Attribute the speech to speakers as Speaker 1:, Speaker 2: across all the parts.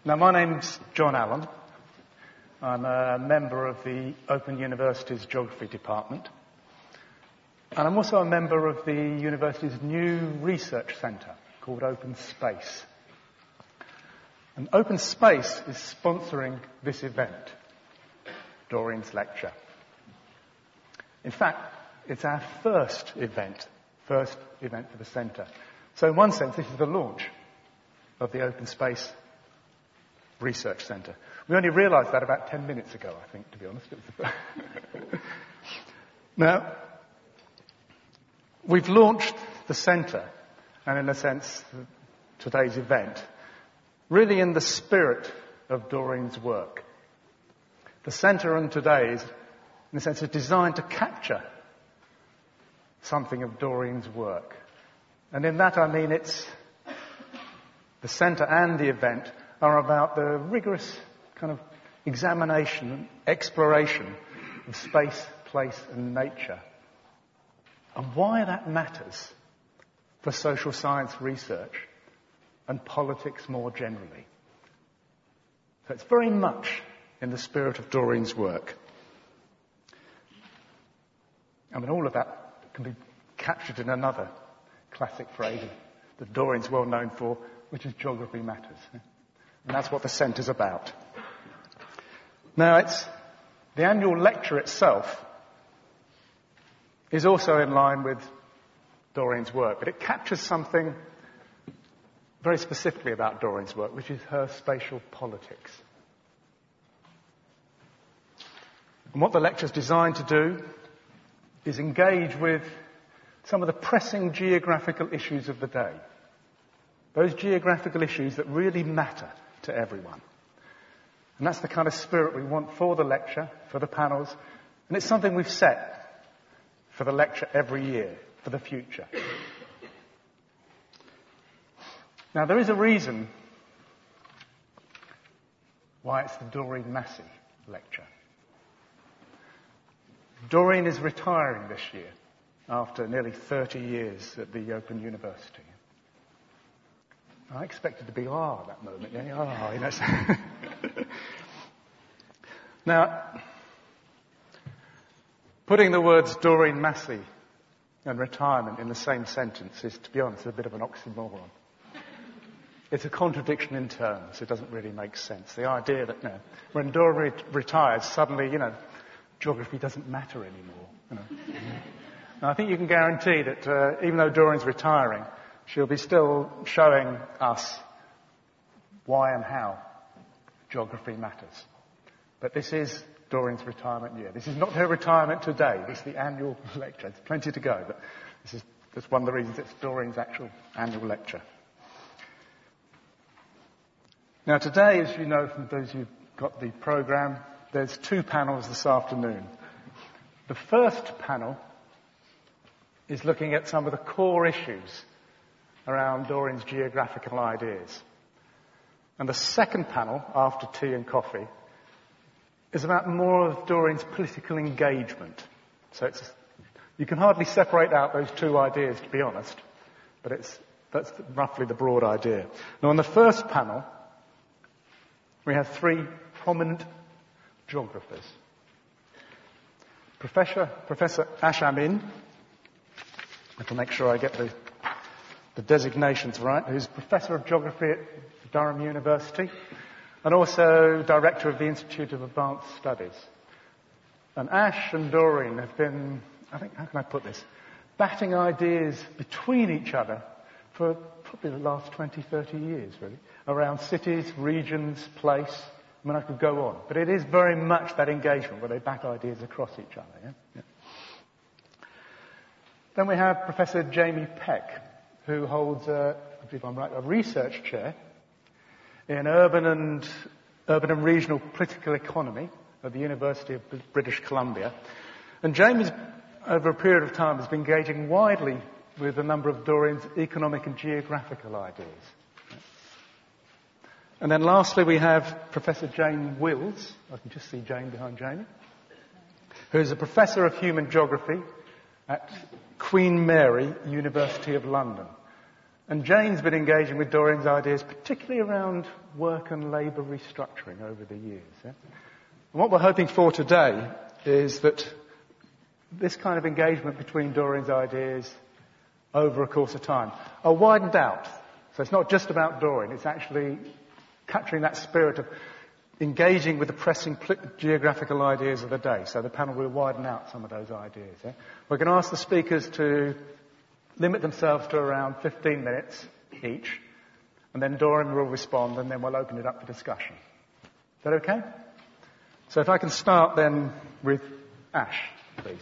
Speaker 1: Now, my name's John Allen. I'm a member of the Open University's Geography Department. And I'm also a member of the university's new research centre called Open Space. And Open Space is sponsoring this event, Doreen's lecture. In fact, it's our first event for the centre. So in one sense, this is the launch of the Open Space Research Centre. We only realised that about 10 minutes ago, I think, to be honest. Now, we've launched the centre, and in a sense, today's event, really in the spirit of Doreen's work. The centre on today is, in a sense, is designed to capture something of Doreen's work. And in that I mean it's the centre and the event are about the rigorous kind of examination and exploration of space, place and nature, and why that matters for social science research and politics more generally. So it's very much in the spirit of Doreen's work. I mean, all of that can be captured in another classic phrase that Doreen's well known for, which is geography matters. And that's what the centre's about. Now, the annual lecture itself is also in line with Doreen's work, but it captures something very specifically about Doreen's work, which is her spatial politics. And what the lecture's designed to do is engage with some of the pressing geographical issues of the day. Those geographical issues that really matter to everyone. And that's the kind of spirit we want for the lecture, for the panels, and it's something we've set for the lecture every year, for the future. Now, there is a reason why it's the Doreen Massey lecture. Doreen is retiring this year after nearly 30 years at the Open University. I expected to be at that moment. Yeah, Now, putting the words Doreen Massey and retirement in the same sentence is, to be honest, a bit of an oxymoron. It's a contradiction in terms. It doesn't really make sense. The idea that, when Doreen retires, suddenly, geography doesn't matter anymore. And I think you can guarantee that even though Doreen's retiring, she'll be still showing us why and how geography matters. But this is Doreen's retirement year. This is not her retirement today. This is the annual lecture. There's plenty to go, but that's one of the reasons it's Doreen's actual annual lecture. Now today, as you know from those who've got the programme, there's two panels this afternoon. The first panel is looking at some of the core issues around Doreen's geographical ideas. And the second panel, after tea and coffee, is about more of Doreen's political engagement. So you can hardly separate out those two ideas, to be honest, but that's roughly the broad idea. Now, on the first panel, we have three prominent geographers. Professor Ash Amin, I have to make sure I get the designations right, who's Professor of Geography at Durham University and also Director of the Institute of Advanced Studies. And Ash and Doreen have been, how can I put this, batting ideas between each other for probably the last 20, 30 years, really, around cities, regions, place. I mean, I could go on. But it is very much that engagement where they bat ideas across each other. Yeah? Then we have Professor Jamie Peck, who holds, I believe I'm right, a research chair in urban and regional political economy at the University of British Columbia. And Jamie's, over a period of time, has been engaging widely with a number of Doreen's economic and geographical ideas. And then lastly, we have Professor Jane Wills. I can just see Jane behind Jamie, who is a Professor of Human Geography at Queen Mary, University of London. And Jane's been engaging with Doreen's ideas, particularly around work and labour restructuring over the years. Yeah? And what we're hoping for today is that this kind of engagement between Doreen's ideas over a course of time are widened out. So it's not just about Doreen, it's actually capturing that spirit of engaging with the pressing geographical ideas of the day. So the panel will widen out some of those ideas. Yeah? We're going to ask the speakers to limit themselves to around 15 minutes each, and then Doreen will respond, and then we'll open it up for discussion. Is that okay? So if I can start then with Ash, please.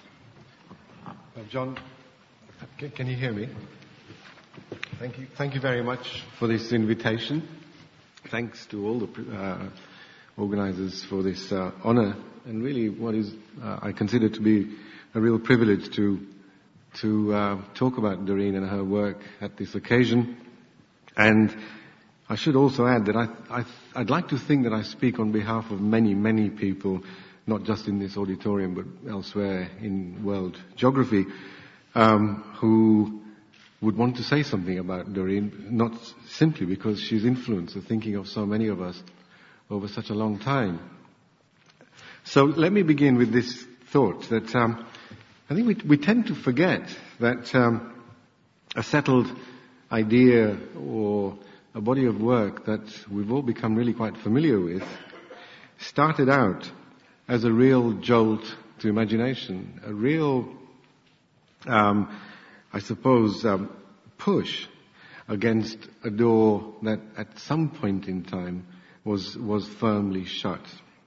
Speaker 2: John, can you hear me? Thank you very much for this invitation. Thanks to all the organisers for this honour, and really what is I consider to be a real privilege to talk about Doreen and her work at this occasion. And I should also add that I'd like to think that I speak on behalf of many, many people, not just in this auditorium but elsewhere in world geography, who would want to say something about Doreen, not simply because she's influenced the thinking of so many of us over such a long time. So let me begin with this thought that I think we tend to forget that a settled idea or a body of work that we've all become really quite familiar with started out as a real jolt to imagination, a real, I suppose, push against a door that at some point in time was firmly shut.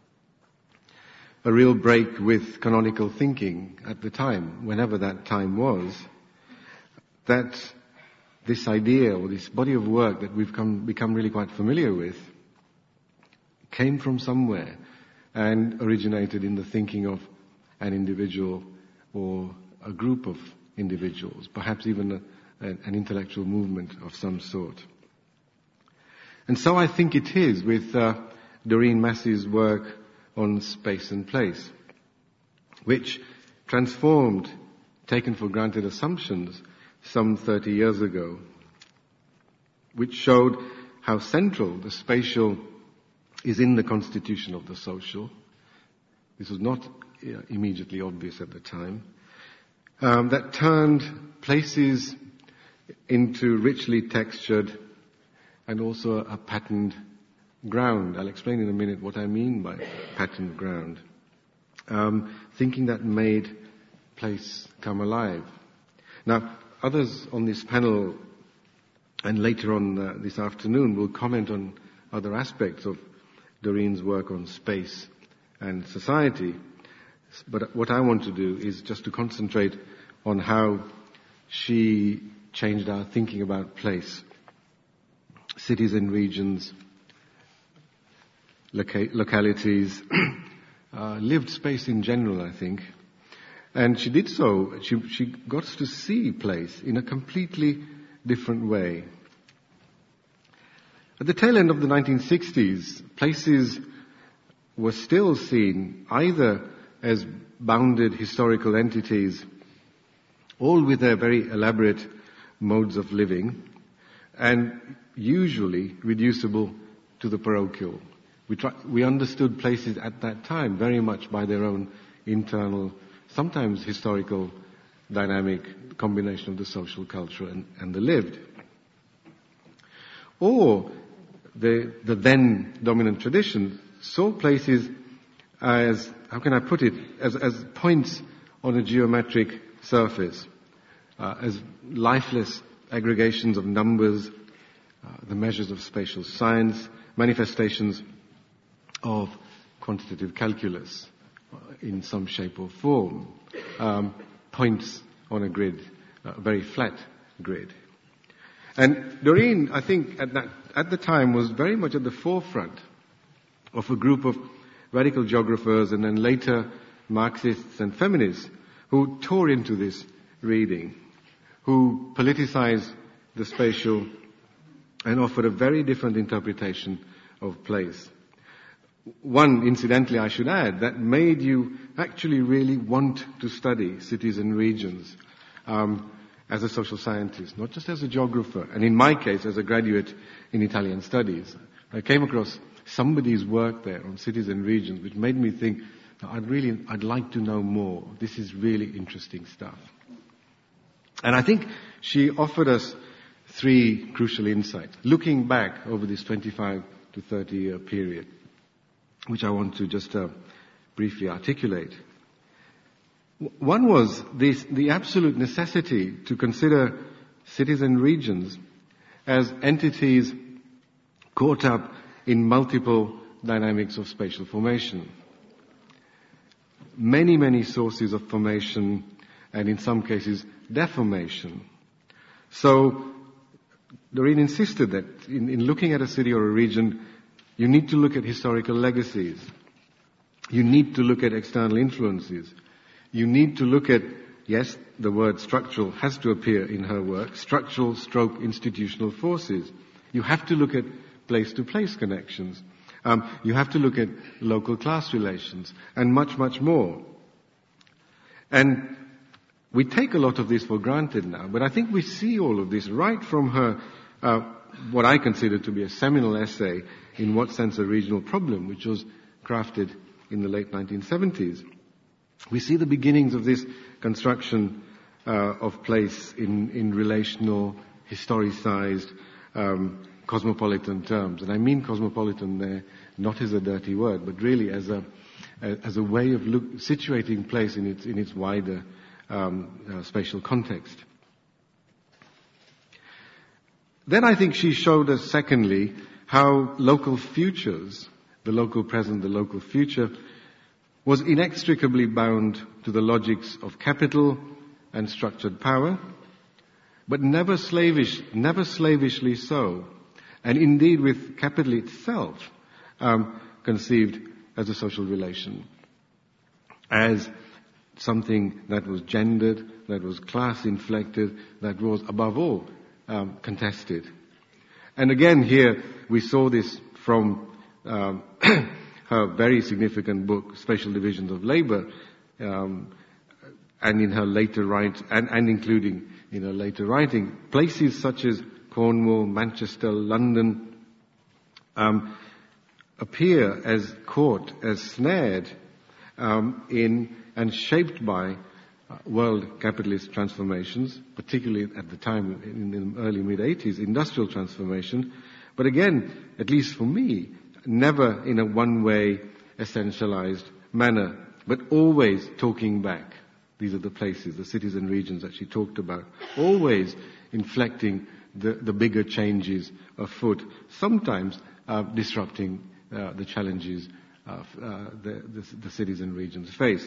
Speaker 2: A real break with canonical thinking at the time, whenever that time was, that this idea or this body of work that we've become really quite familiar with came from somewhere and originated in the thinking of an individual or a group of individuals, perhaps even an intellectual movement of some sort. And so I think it is with Doreen Massey's work on space and place, which transformed taken for granted assumptions some 30 years ago, which showed how central the spatial is in the constitution of the social. This was not immediately obvious at the time. That turned places into richly textured and also a patterned ground. I'll explain in a minute what I mean by patterned ground. Thinking that made place come alive. Now, others on this panel and later on this afternoon will comment on other aspects of Doreen's work on space and society. But what I want to do is just to concentrate on how she changed our thinking about place, cities and regions, localities, lived space in general, I think. And she did so, she got to see place in a completely different way. At the tail end of the 1960s, places were still seen either as bounded historical entities, all with their very elaborate modes of living, and usually reducible to the parochial. We understood places at that time very much by their own internal, sometimes historical, dynamic combination of the social, cultural, and the lived. Or the then dominant tradition saw places as, how can I put it, as points on a geometric surface, as lifeless aggregations of numbers, the measures of spatial science, manifestations of quantitative calculus in some shape or form, points on a grid, a very flat grid. And Doreen, I think, at the time was very much at the forefront of a group of radical geographers and then later Marxists and feminists who tore into this reading, who politicized the spatial and offered a very different interpretation of place. One, incidentally, I should add, that made you actually really want to study cities and regions. as a social scientist, not just as a geographer, and in my case, as a graduate in Italian studies. I came across somebody's work there on cities and regions, which made me think, I'd like to know more. This is really interesting stuff. And I think she offered us 3 crucial insights, looking back over this 25 to 30 year period, which I want to just briefly articulate. One was the absolute necessity to consider cities and regions as entities caught up in multiple dynamics of spatial formation. Many, many sources of formation, and in some cases, deformation. So, Doreen insisted that in looking at a city or a region, you need to look at historical legacies. You need to look at external influences. You need to look at, yes, the word structural has to appear in her work, structural / institutional forces. You have to look at place-to-place connections. You have to look at local class relations, and much, much more. And we take a lot of this for granted now, but I think we see all of this right from her, what I consider to be a seminal essay, In What Sense a Regional Problem, which was crafted in the late 1970s. We see the beginnings of this construction of place in relational, historicized, cosmopolitan terms. And I mean cosmopolitan there not as a dirty word, but really as a way of situating place in its wider spatial context. Then I think she showed us, secondly, how local futures, the local present, the local future, was inextricably bound to the logics of capital and structured power, but never slavishly so, and indeed with capital itself conceived as a social relation, as something that was gendered, that was class-inflected, that was, above all, contested. And again, here we saw this from her very significant book, Spatial Divisions of Labour, and in her later and including in her later writing, places such as Cornwall, Manchester, London, appear as caught, as snared in and shaped by world capitalist transformations, particularly at the time in the early mid-80s, industrial transformation. But again, at least for me, never in a one-way, essentialized manner, but always talking back. These are the places, the cities and regions that she talked about, always inflecting the bigger changes afoot, sometimes disrupting the challenges the cities and regions face.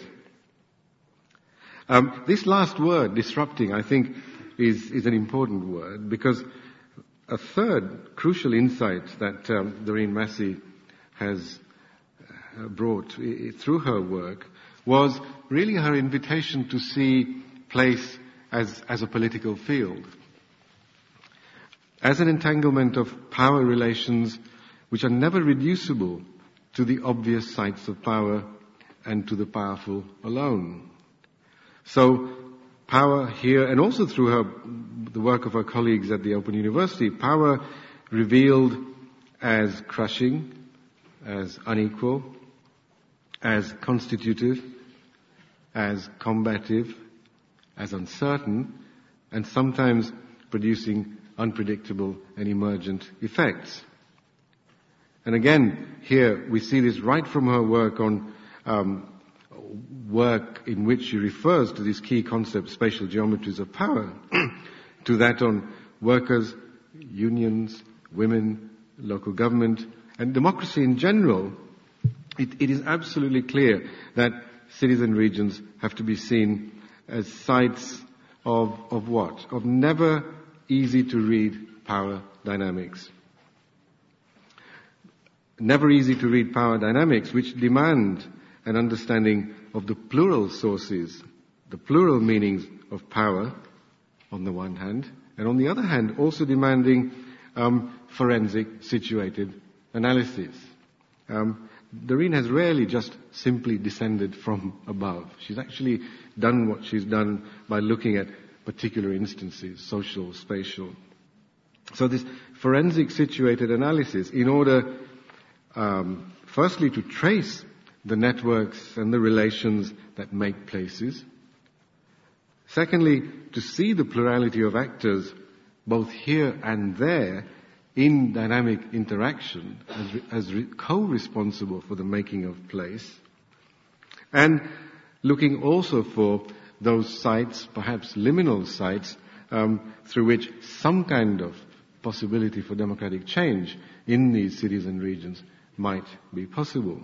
Speaker 2: This last word, disrupting, I think is an important word, because a third crucial insight that Doreen Massey has brought through her work was really her invitation to see place as a political field, as an entanglement of power relations which are never reducible to the obvious sites of power and to the powerful alone. So power here, and also through the work of her colleagues at the Open University, power revealed as crushing, as unequal, as constitutive, as combative, as uncertain, and sometimes producing unpredictable and emergent effects. And again, here we see this right from her work on work in which she refers to this key concept, spatial geometries of power, to that on workers, unions, women, local government, and democracy in general. It is absolutely clear that cities and regions have to be seen as sites of what? Of never easy to read power dynamics. Never easy to read power dynamics which demand an understanding of the plural sources, the plural meanings of power on the one hand, and on the other hand also demanding forensic situated analysis. Doreen has rarely just simply descended from above. She's actually done what she's done by looking at particular instances, social, spatial. So this forensic situated analysis, in order, firstly, to trace the networks and the relations that make places. Secondly, to see the plurality of actors, both here and there, in dynamic interaction, as co-responsible for the making of place. And looking also for those sites, perhaps liminal sites, through which some kind of possibility for democratic change in these cities and regions might be possible.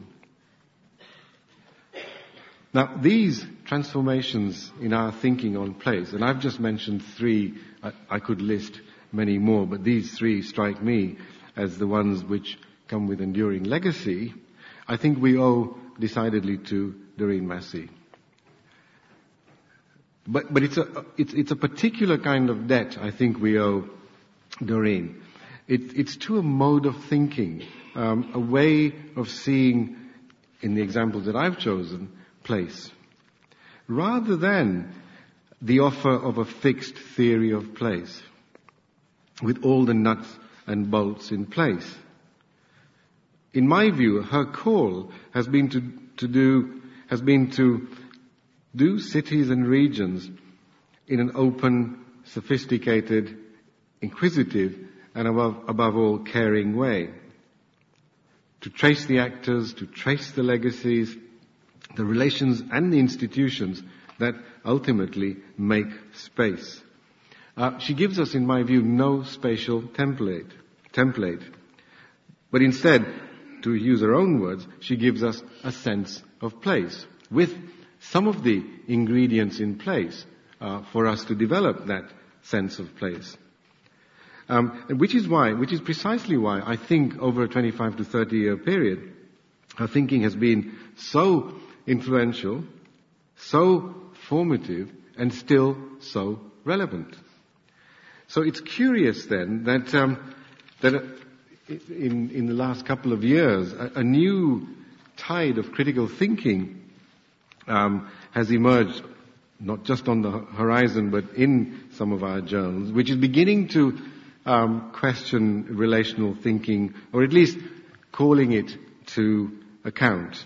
Speaker 2: Now, these transformations in our thinking on place, and I've just mentioned three, I could list many more, but these three strike me as the ones which come with enduring legacy, I think we owe decidedly to Doreen Massey. But it's a particular kind of debt I think we owe Doreen. It's to a mode of thinking, a way of seeing, in the examples that I've chosen, place. Rather than the offer of a fixed theory of place, with all the nuts and bolts in place. In my view, her call has been to do cities and regions in an open, sophisticated, inquisitive, and above all, caring way. To trace the actors, to trace the legacies, the relations and the institutions that ultimately make space. She gives us, in my view, no spatial template. But instead, to use her own words, she gives us a sense of place, with some of the ingredients in place for us to develop that sense of place. Which is precisely why I think over a 25 to 30 year period, her thinking has been so influential, so formative, and still so relevant. So it's curious then that in the last couple of years, a new tide of critical thinking has emerged, not just on the horizon, but in some of our journals, which is beginning to question relational thinking, or at least calling it to account.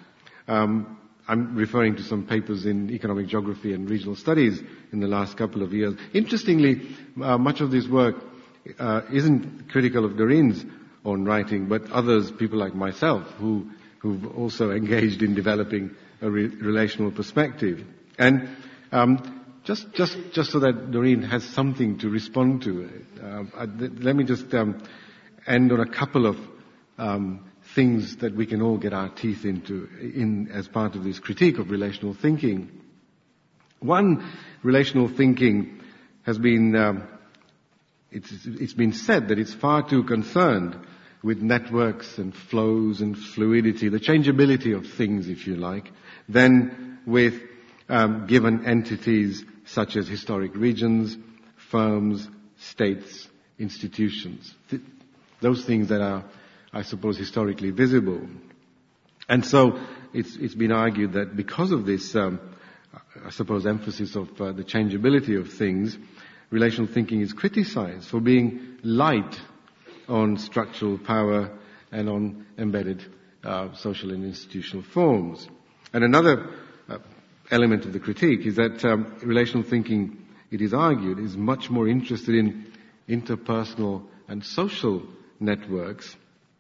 Speaker 2: I'm referring to some papers in economic geography and regional studies in the last couple of years. Interestingly, much of this work isn't critical of Doreen's own writing, but others, people like myself, who've also engaged in developing a relational perspective. And just so that Doreen has something to respond to, let me just end on a couple of things that we can all get our teeth into as part of this critique of relational thinking. One, relational thinking has been, it's been said that it's far too concerned with networks and flows and fluidity, the changeability of things, if you like, than with given entities such as historic regions, firms, states, institutions. Those things that are, I suppose, historically visible. And so it's been argued that because of this, I suppose, emphasis of the changeability of things, relational thinking is criticized for being light on structural power and on embedded social and institutional forms. And another element of the critique is that relational thinking, it is argued, is much more interested in interpersonal and social networks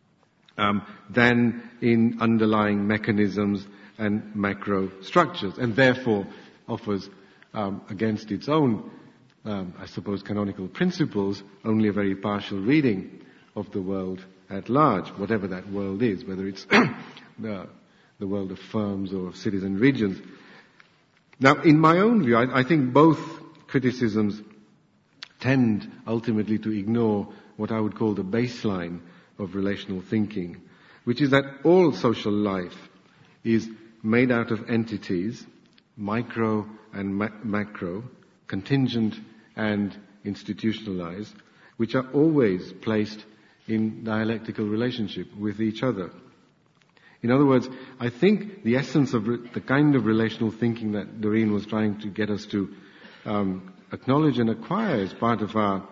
Speaker 2: than in underlying mechanisms and macro structures, and therefore offers, against its own, I suppose, canonical principles, only a very partial reading of the world at large, whatever that world is, whether it's the world of firms or of cities and regions. Now, in my own view, I think both criticisms tend ultimately to ignore what I would call the baseline of relational thinking, which is that all social life is made out of entities, micro and macro, contingent and institutionalized, which are always placed in dialectical relationship with each other. In other words, I think the essence of the kind of relational thinking that Doreen was trying to get us to acknowledge and acquire as part of our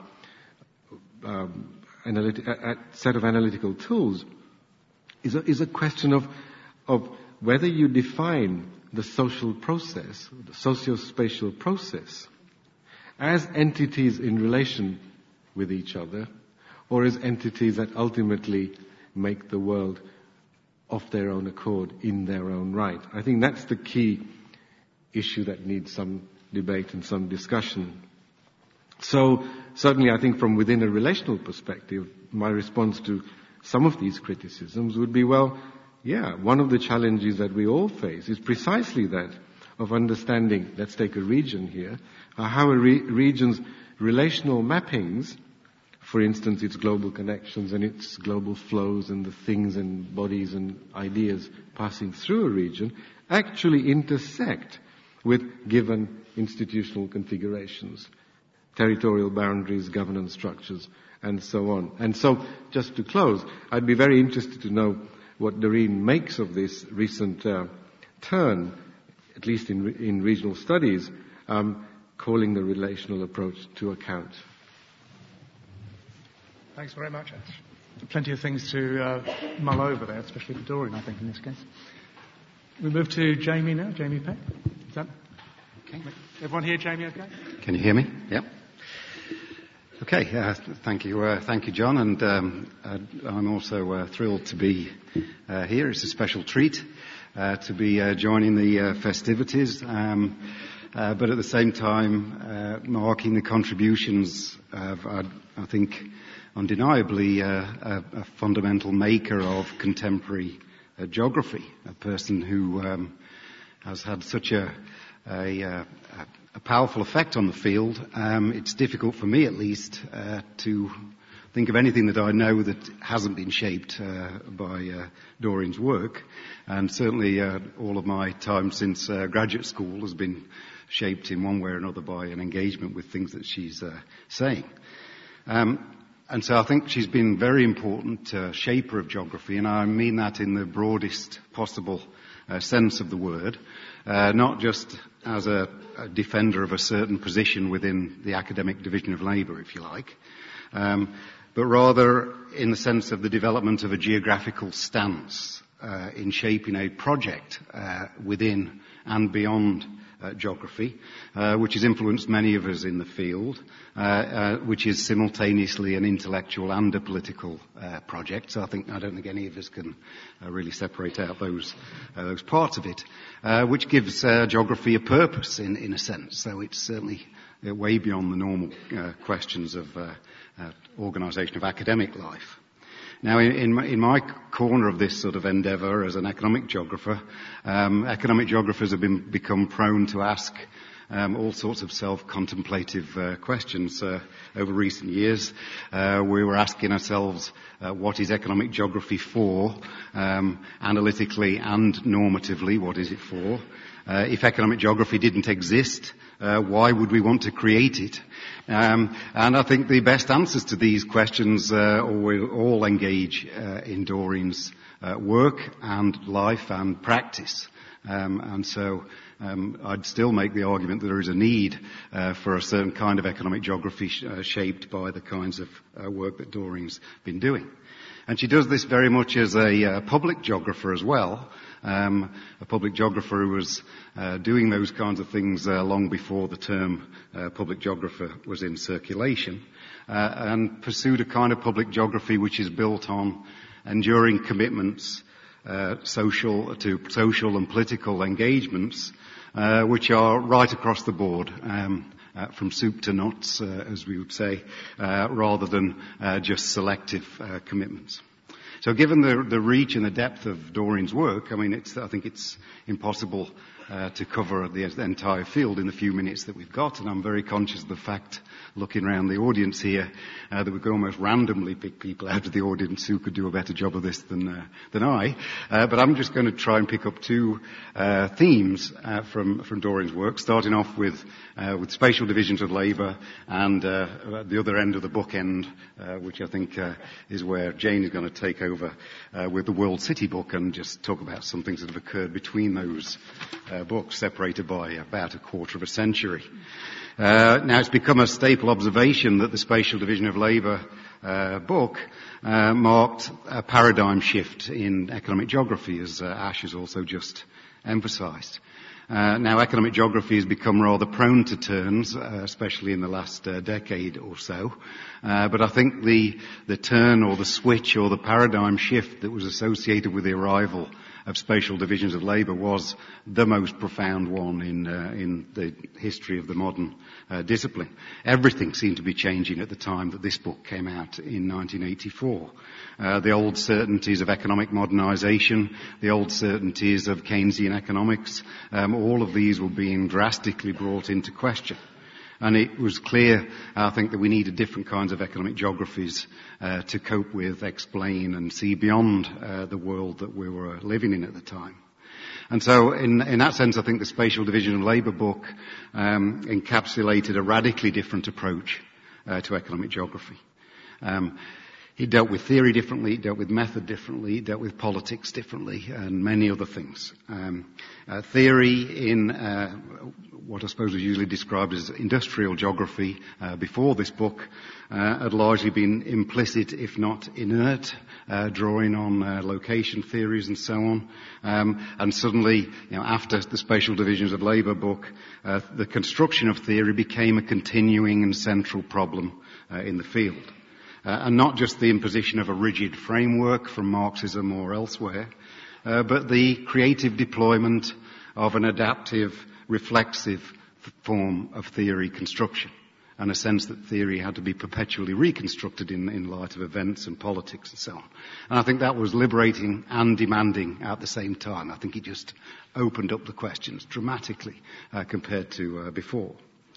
Speaker 2: set of analytical tools is a question of whether you define the social process, the socio-spatial process, as entities in relation with each other, or as entities that ultimately make the world of their own accord, in their own right. I think that's the key issue that needs some debate and some discussion. So, certainly I think from within a relational perspective, my response to some of these criticisms would be, well, yeah, one of the challenges that we all face is precisely that, of understanding, let's take a region here, how a region's relational mappings, for instance, its global connections and its global flows and the things and bodies and ideas passing through a region, actually intersect with given institutional configurations, territorial boundaries, governance structures, and so on. And so, just to close, I'd be very interested to know what Doreen makes of this recent turn, at least in regional studies, calling the relational approach to account.
Speaker 1: Thanks very much, Ash. Plenty of things to mull over there, especially for Doreen, I think, in this case. We move to Jamie now. Jamie Peck. Is that okay? Everyone here, Jamie, okay?
Speaker 3: Can you hear me? Yep. Okay, thank you, John, and I'm also thrilled to be here. It's a special treat to be joining the festivities, but at the same time marking the contributions of, I think, undeniably a fundamental maker of contemporary geography, a person who has had such a powerful effect on the field. It's difficult for me, at least, to think of anything that I know that hasn't been shaped by Doreen's work. And certainly all of my time since graduate school has been shaped in one way or another by an engagement with things that she's saying. And so I think she's been very important shaper of geography, and I mean that in the broadest possible sense of the word, not just as a defender of a certain position within the academic division of labour, if you like, but rather in the sense of the development of a geographical stance in shaping a project within and beyond geography, which has influenced many of us in the field, which is simultaneously an intellectual and a political project. So I don't think any of us can really separate out those parts of it, which gives geography a purpose in a sense. So it's certainly way beyond the normal questions of organisation of academic life. Now, in my corner of this sort of endeavour as an economic geographer, economic geographers have become prone to ask all sorts of self-contemplative questions over recent years. We were asking ourselves, what is economic geography for? Analytically and normatively, what is it for? If economic geography didn't exist, why would we want to create it? And I think the best answers to these questions all engage in Doreen's work and life and practice. And so I'd still make the argument that there is a need for a certain kind of economic geography shaped by the kinds of work that Doreen's been doing. And she does this very much as a public geographer as well, a public geographer who was doing those kinds of things long before the term public geographer was in circulation, and pursued a kind of public geography which is built on enduring commitments, social and political engagements, which are right across the board, from soup to nuts, as we would say, rather than just selective commitments. So given the reach and the depth of Doreen's work, I mean, I think it's impossible to cover the entire field in the few minutes that we've got, and I'm very conscious of the fact, looking around the audience here, that we could almost randomly pick people out of the audience who could do a better job of this than I. But I'm just going to try and pick up two themes from Doreen's work, starting off with spatial divisions of labour, and the other end of the bookend, which I think is where Jane is going to take over over with the World City book and just talk about some things that have occurred between those books, separated by about a quarter of a century. Now, it's become a staple observation that the Spatial Division of Labour book marked a paradigm shift in economic geography, as Ash has also just emphasised. Now, economic geography has become rather prone to turns, especially in the last decade or so. But I think the turn or the switch or the paradigm shift that was associated with the arrival of spatial divisions of labour was the most profound one in the history of the modern discipline. Everything seemed to be changing at the time that this book came out in 1984. The old certainties of economic modernisation, the old certainties of Keynesian economics, all of these were being drastically brought into question. And it was clear, I think, that we needed different kinds of economic geographies to cope with, explain and see beyond the world that we were living in at the time. And so in that sense, I think the Spatial Division of Labour book encapsulated a radically different approach to economic geography. It dealt with theory differently, it dealt with method differently, it dealt with politics differently, and many other things. Theory in what I suppose was usually described as industrial geography before this book had largely been implicit, if not inert, drawing on location theories and so on. And suddenly, after the Spatial Divisions of Labour book, the construction of theory became a continuing and central problem in the field. And not just the imposition of a rigid framework from Marxism or elsewhere, but the creative deployment of an adaptive, reflexive form of theory construction, and a sense that theory had to be perpetually reconstructed in light of events and politics and so on. And I think that was liberating and demanding at the same time. I think it just opened up the questions dramatically compared to before.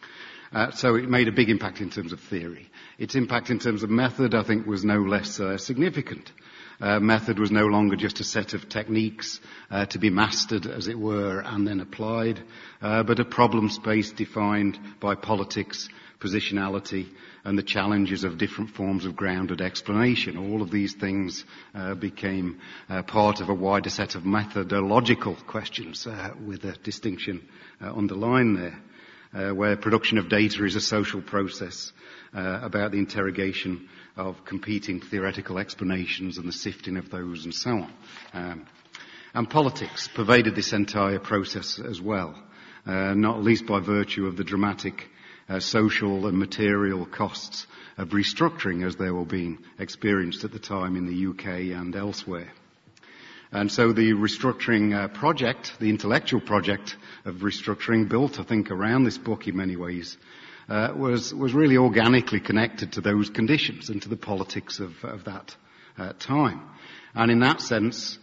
Speaker 3: So it made a big impact in terms of theory. Its impact in terms of method, I think, was no less significant. Method was no longer just a set of techniques to be mastered, as it were, and then applied, but a problem space defined by politics, positionality, and the challenges of different forms of grounded explanation. All of these things became part of a wider set of methodological questions with a distinction underlined there. Where production of data is a social process about the interrogation of competing theoretical explanations and the sifting of those and so on. And politics pervaded this entire process as well, not least by virtue of the dramatic social and material costs of restructuring as they were being experienced at the time in the UK and elsewhere. And so the restructuring project, the intellectual project of restructuring, built, I think, around this book in many ways, was really organically connected to those conditions and to the politics of that time. And in that sense,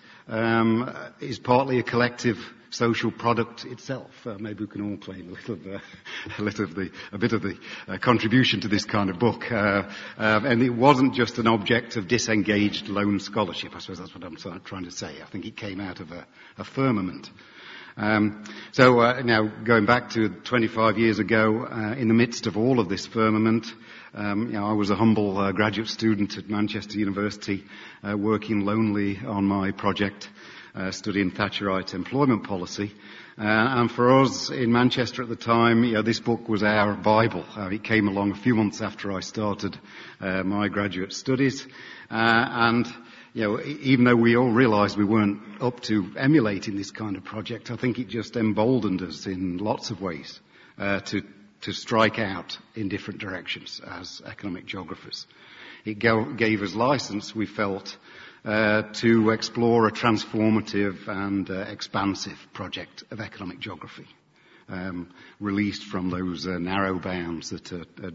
Speaker 3: is partly a collective social product itself. Maybe we can all claim a bit of the contribution to this kind of book. And it wasn't just an object of disengaged lone scholarship. I suppose that's what I'm trying to say. I think it came out of a firmament. So now going back to 25 years ago, in the midst of all of this firmament, I was a humble graduate student at Manchester University, working lonely on my project, studying Thatcherite employment policy. And for us in Manchester at the time, this book was our Bible. It came along a few months after I started my graduate studies. And even though we all realised we weren't up to emulating this kind of project, I think it just emboldened us in lots of ways to strike out in different directions as economic geographers. It gave us licence, we felt, to explore a transformative and expansive project of economic geography, released from those narrow bounds that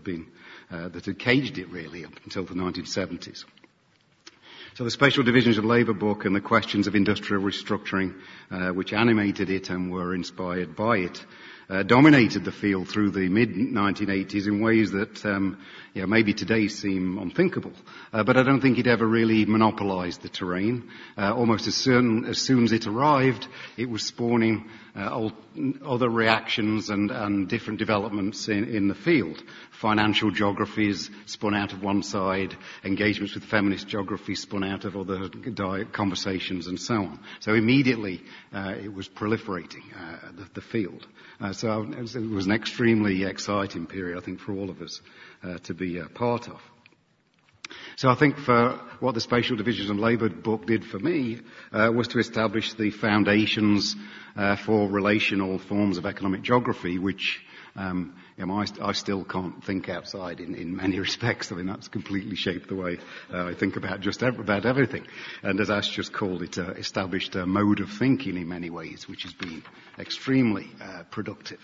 Speaker 3: had caged it really up until the 1970s. So the Spatial Divisions of Labour book and the questions of industrial restructuring, which animated it and were inspired by it, dominated the field through the mid-1980s in ways that maybe today seem unthinkable. But I don't think it ever really monopolized the terrain. Almost as soon as it arrived, it was spawning other reactions and different developments in the field. Financial geographies spun out of one side, engagements with feminist geography spun out of other conversations, and so on. So immediately it was proliferating, the field. So it was an extremely exciting period, I think, for all of us to be a part of. So I think for what the Spatial Divisions of Labour book did for me was to establish the foundations for relational forms of economic geography, which I still can't think outside in many respects. I mean, that's completely shaped the way I think about about everything. And as Ash just called it, established a mode of thinking in many ways, which has been extremely productive.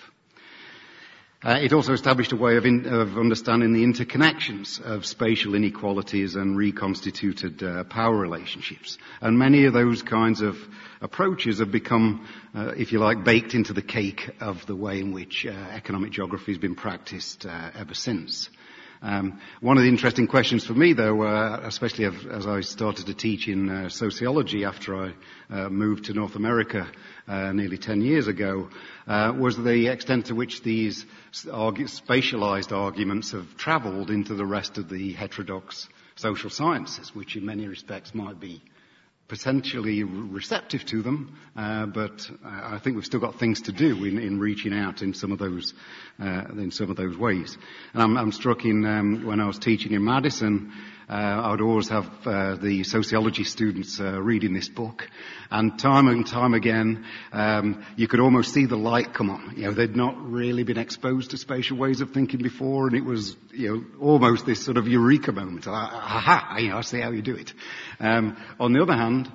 Speaker 3: It also established a way of understanding the interconnections of spatial inequalities and reconstituted power relationships. And many of those kinds of approaches have become, if you like, baked into the cake of the way in which economic geography has been practiced ever since. One of the interesting questions for me, though, especially as I started to teach in sociology after I moved to North America nearly 10 years ago, was the extent to which these spatialized arguments have travelled into the rest of the heterodox social sciences, which in many respects might be potentially receptive to them, but I think we've still got things to do in reaching out in some of those ways. And I'm struck in when I was teaching in Madison, I would always have the sociology students reading this book, and time again, you could almost see the light come on. They'd not really been exposed to spatial ways of thinking before, and it was, almost this sort of eureka moment. Aha! I see how you do it. On the other hand,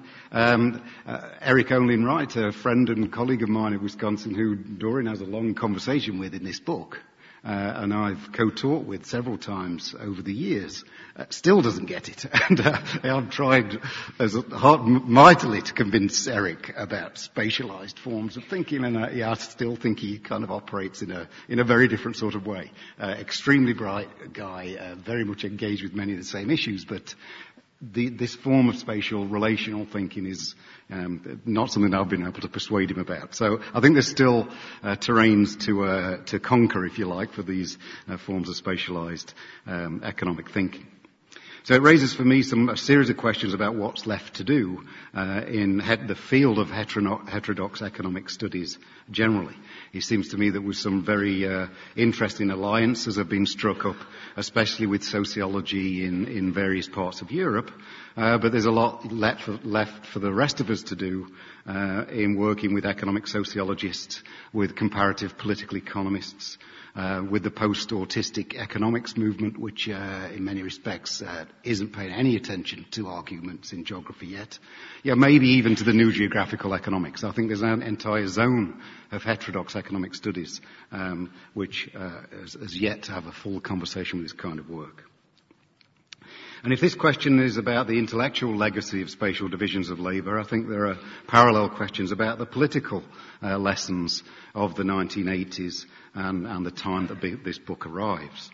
Speaker 3: Eric Olin Wright, a friend and colleague of mine in Wisconsin, who Dorian has a long conversation with in this book, and I've co-taught with several times over the years, still doesn't get it. And I've tried mightily to convince Eric about spatialized forms of thinking, and I still think he kind of operates in a very different sort of way. Extremely bright guy, very much engaged with many of the same issues, but this form of spatial relational thinking is not something I've been able to persuade him about. So I think there's still terrains to conquer, if you like, for these forms of spatialized economic thinking. So it raises for me a series of questions about what's left to do in the field of heterodox economic studies generally. It seems to me that with some very interesting alliances have been struck up, especially with sociology in various parts of Europe, but there's a lot left for the rest of us to do in working with economic sociologists, with comparative political economists, with the post-autistic economics movement, which in many respects isn't paying any attention to arguments in geography yet. Maybe even to the new geographical economics. I think there's an entire zone of heterodox economic studies which has yet to have a full conversation with this kind of work. And if this question is about the intellectual legacy of spatial divisions of labour, I think there are parallel questions about the political lessons of the 1980s and the time that this book arrived.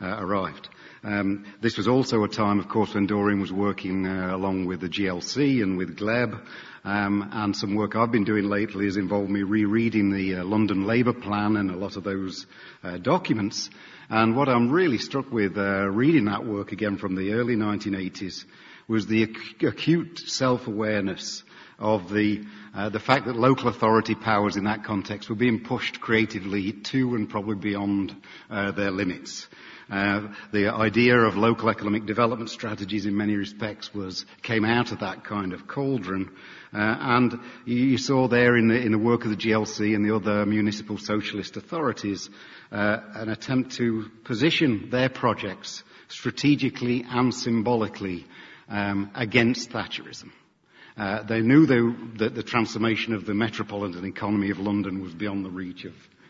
Speaker 3: This was also a time, of course, when Dorian was working along with the GLC and with GLEB, and some work I've been doing lately has involved me rereading the London Labour Plan and a lot of those documents. And what I'm really struck with reading that work again from the early 1980s was the acute self-awareness of the fact that local authority powers in that context were being pushed creatively to and probably beyond their limits. The idea of local economic development strategies in many respects came out of that kind of cauldron. And you saw there in the work of the GLC and the other municipal socialist authorities an attempt to position their projects strategically and symbolically against Thatcherism. They knew that the transformation of the metropolitan economy of London was beyond the reach of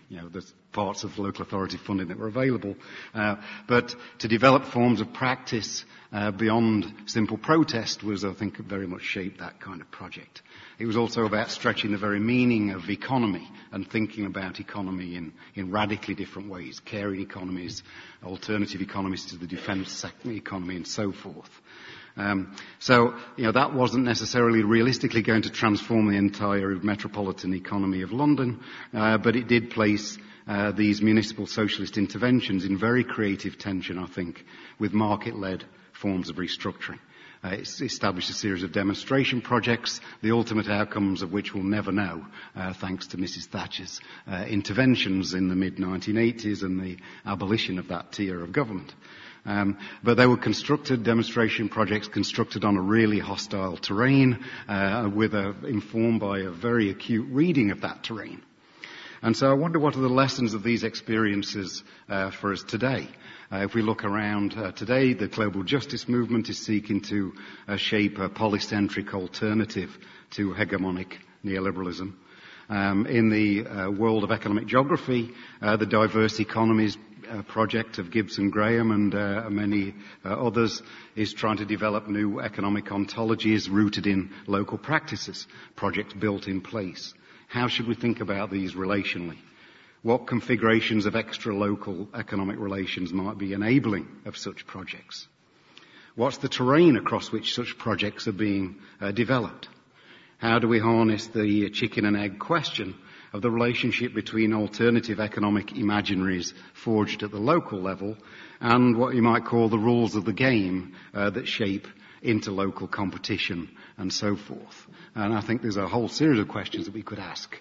Speaker 3: there's parts of local authority funding that were available. But to develop forms of practice beyond simple protest was, I think, very much shaped that kind of project. It was also about stretching the very meaning of economy and thinking about economy in radically different ways, caring economies, alternative economies to the defence economy and so forth. So that wasn't necessarily realistically going to transform the entire metropolitan economy of London, but it did place these municipal socialist interventions in very creative tension, I think, with market-led forms of restructuring. It's established a series of demonstration projects, the ultimate outcomes of which we'll never know, thanks to Mrs. Thatcher's interventions in the mid-1980s and the abolition of that tier of government. But they were demonstration projects constructed on a really hostile terrain, informed by a very acute reading of that terrain. And so I wonder what are the lessons of these experiences for us today. If we look around today, the global justice movement is seeking to shape a polycentric alternative to hegemonic neoliberalism. In the world of economic geography, the diverse economies project of Gibson Graham and many others is trying to develop new economic ontologies rooted in local practices, projects built in place. How should we think about these relationally? What configurations of extra-local economic relations might be enabling of such projects? What's the terrain across which such projects are being developed? How do we harness the chicken and egg question of the relationship between alternative economic imaginaries forged at the local level and what you might call the rules of the game that shape interlocal competition and so forth? And I think there's a whole series of questions that we could ask,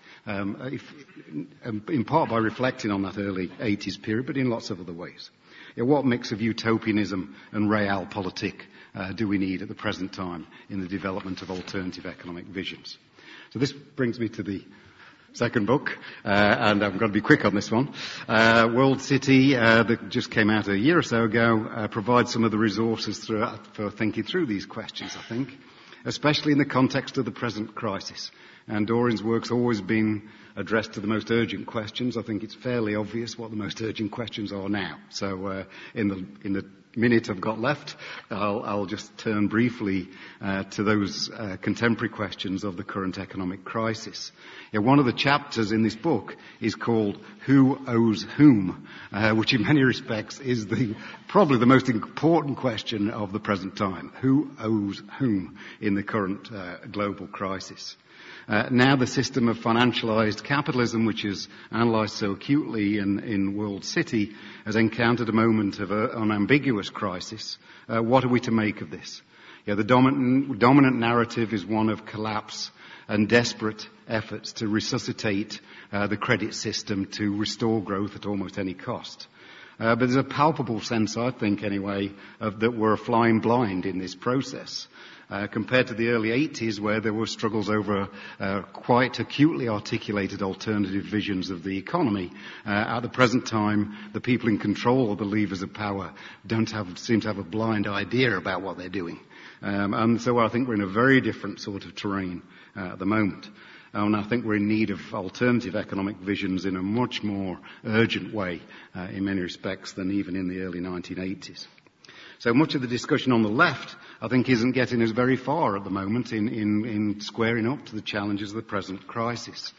Speaker 3: in part by reflecting on that early 80s period, but in lots of other ways. What mix of utopianism and realpolitik do we need at the present time in the development of alternative economic visions? So this brings me to the second book, and I'm going to be quick on this one. World City, that just came out a year or so ago, provides some of the resources for thinking through these questions, I think, especially in the context of the present crisis. And Doreen's work's always been addressed to the most urgent questions. I think it's fairly obvious what the most urgent questions are now. So in the minute I've got left, I'll just turn briefly to those contemporary questions of the current economic crisis. One of the chapters in this book is called Who Owes Whom, which in many respects is probably the most important question of the present time. Who owes whom in the current global crisis? Now the system of financialized capitalism, which is analysed so acutely in World City, has encountered a moment of an unambiguous crisis. What are we to make of this? The dominant narrative is one of collapse and desperate efforts to resuscitate the credit system to restore growth at almost any cost. But there's a palpable sense, I think anyway, that we're flying blind in this process. Compared to the early 80s, where there were struggles over quite acutely articulated alternative visions of the economy, at the present time, the people in control of the levers of power seem to have a blind idea about what they're doing. And so I think we're in a very different sort of terrain at the moment. And I think we're in need of alternative economic visions in a much more urgent way, in many respects, than even in the early 1980s. So much of the discussion on the left, I think, isn't getting us very far at the moment in squaring up to the challenges of the present crisis.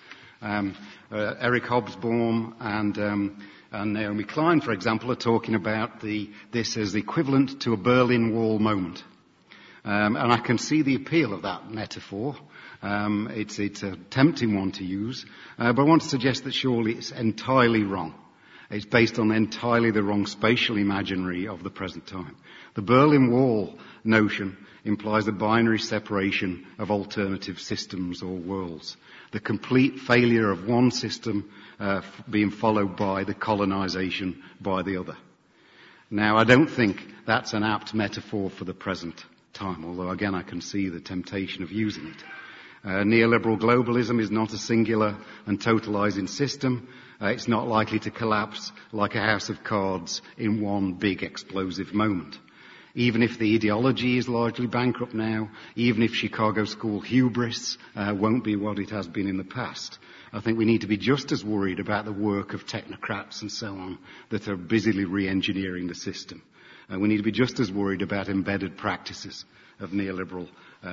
Speaker 3: Eric Hobsbawm and Naomi Klein, for example, are talking about this as equivalent to a Berlin Wall moment. And I can see the appeal of that metaphor. It's a tempting one to use, but I want to suggest that surely it's entirely wrong. It's based on entirely the wrong spatial imaginary of the present time. The Berlin Wall notion implies a binary separation of alternative systems or worlds. The complete failure of one system being followed by the colonization by the other. Now, I don't think that's an apt metaphor for the present time, although again I can see the temptation of using it. Neoliberal globalism is not a singular and totalizing system. It's not likely to collapse like a house of cards in one big explosive moment. Even if the ideology is largely bankrupt now, even if Chicago school hubris won't be what it has been in the past, I think we need to be just as worried about the work of technocrats and so on that are busily re-engineering the system. We need to be just as worried about embedded practices of neoliberal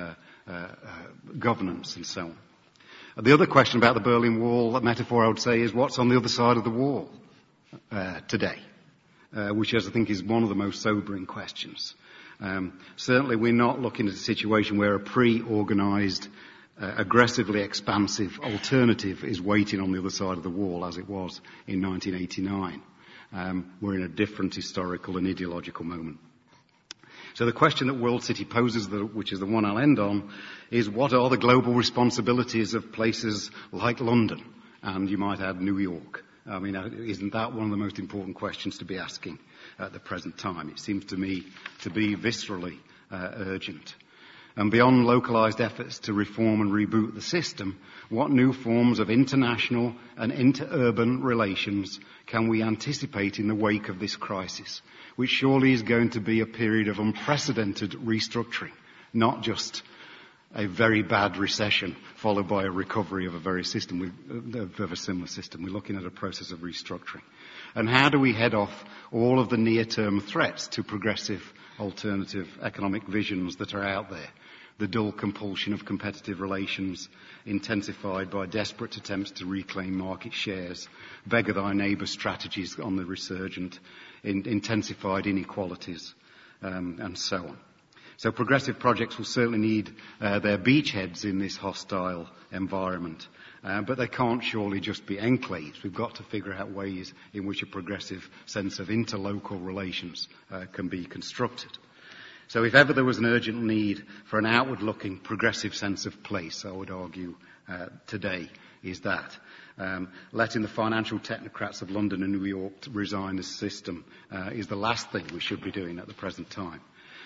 Speaker 3: governance and so on. The other question about the Berlin Wall, that metaphor I would say, is what's on the other side of the wall today, which I think is one of the most sobering questions. Certainly we're not looking at a situation where a pre-organised, aggressively expansive alternative is waiting on the other side of the wall as it was in 1989. We're in a different historical and ideological moment. So the question that World City poses, which is the one I'll end on, is what are the global responsibilities of places like London? And you might add New York. I mean, isn't that one of the most important questions to be asking at the present time? It seems to me to be viscerally urgent. And beyond localised efforts to reform and reboot the system, what new forms of international and inter-urban relations can we anticipate in the wake of this crisis, which surely is going to be a period of unprecedented restructuring, not just a very bad recession followed by a recovery of a very of a similar system. We're looking at a process of restructuring. And how do we head off all of the near-term threats to progressive alternative economic visions that are out there? The dull compulsion of competitive relations, intensified by desperate attempts to reclaim market shares, beggar thy neighbour strategies on the resurgent, intensified inequalities, and so on. So progressive projects will certainly need their beachheads in this hostile environment, but they can't surely just be enclaves. We've got to figure out ways in which a progressive sense of interlocal relations can be constructed. So if ever there was an urgent need for an outward-looking progressive sense of place, I would argue today is that. Letting the financial technocrats of London and New York resign the system is the last thing we should be doing at the present time.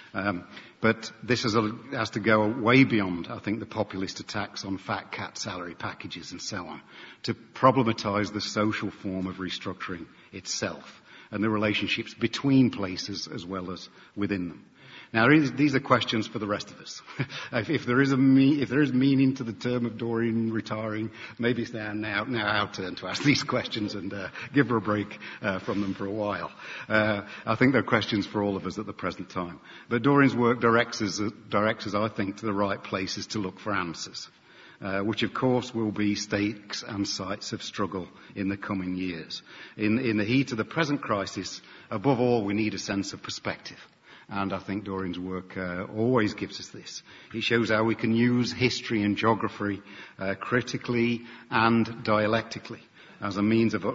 Speaker 3: But this has to go way beyond, I think, the populist attacks on fat cat salary packages and so on, to problematise the social form of restructuring itself and the relationships between places as well as within them. Now, these are questions for the rest of us. If there is meaning to the term of Doreen retiring, maybe it's now our turn to ask these questions and give her a break from them for a while. I think they're questions for all of us at the present time. But Doreen's work directs us, I think, to the right places to look for answers, which of course will be stakes and sites of struggle in the coming years. In the heat of the present crisis, above all, we need a sense of perspective. And I think Doreen's work always gives us this. It shows how we can use history and geography critically and dialectically as a means of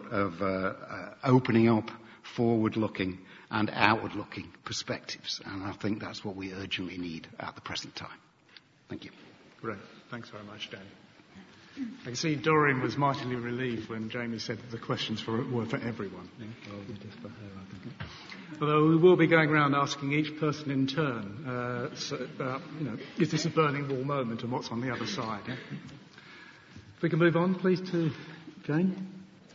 Speaker 3: opening up forward-looking and outward-looking perspectives. And I think that's what we urgently need at the present time. Thank you.
Speaker 1: Great. Thanks very much, Dan. I can see Doreen was mightily relieved when Jamie said that the questions were for everyone. Just for her, I think. Although we will be going around asking each person in turn about, is this a Berlin Wall moment and what's on the other side? Yeah? If we can move on, please, to Jane.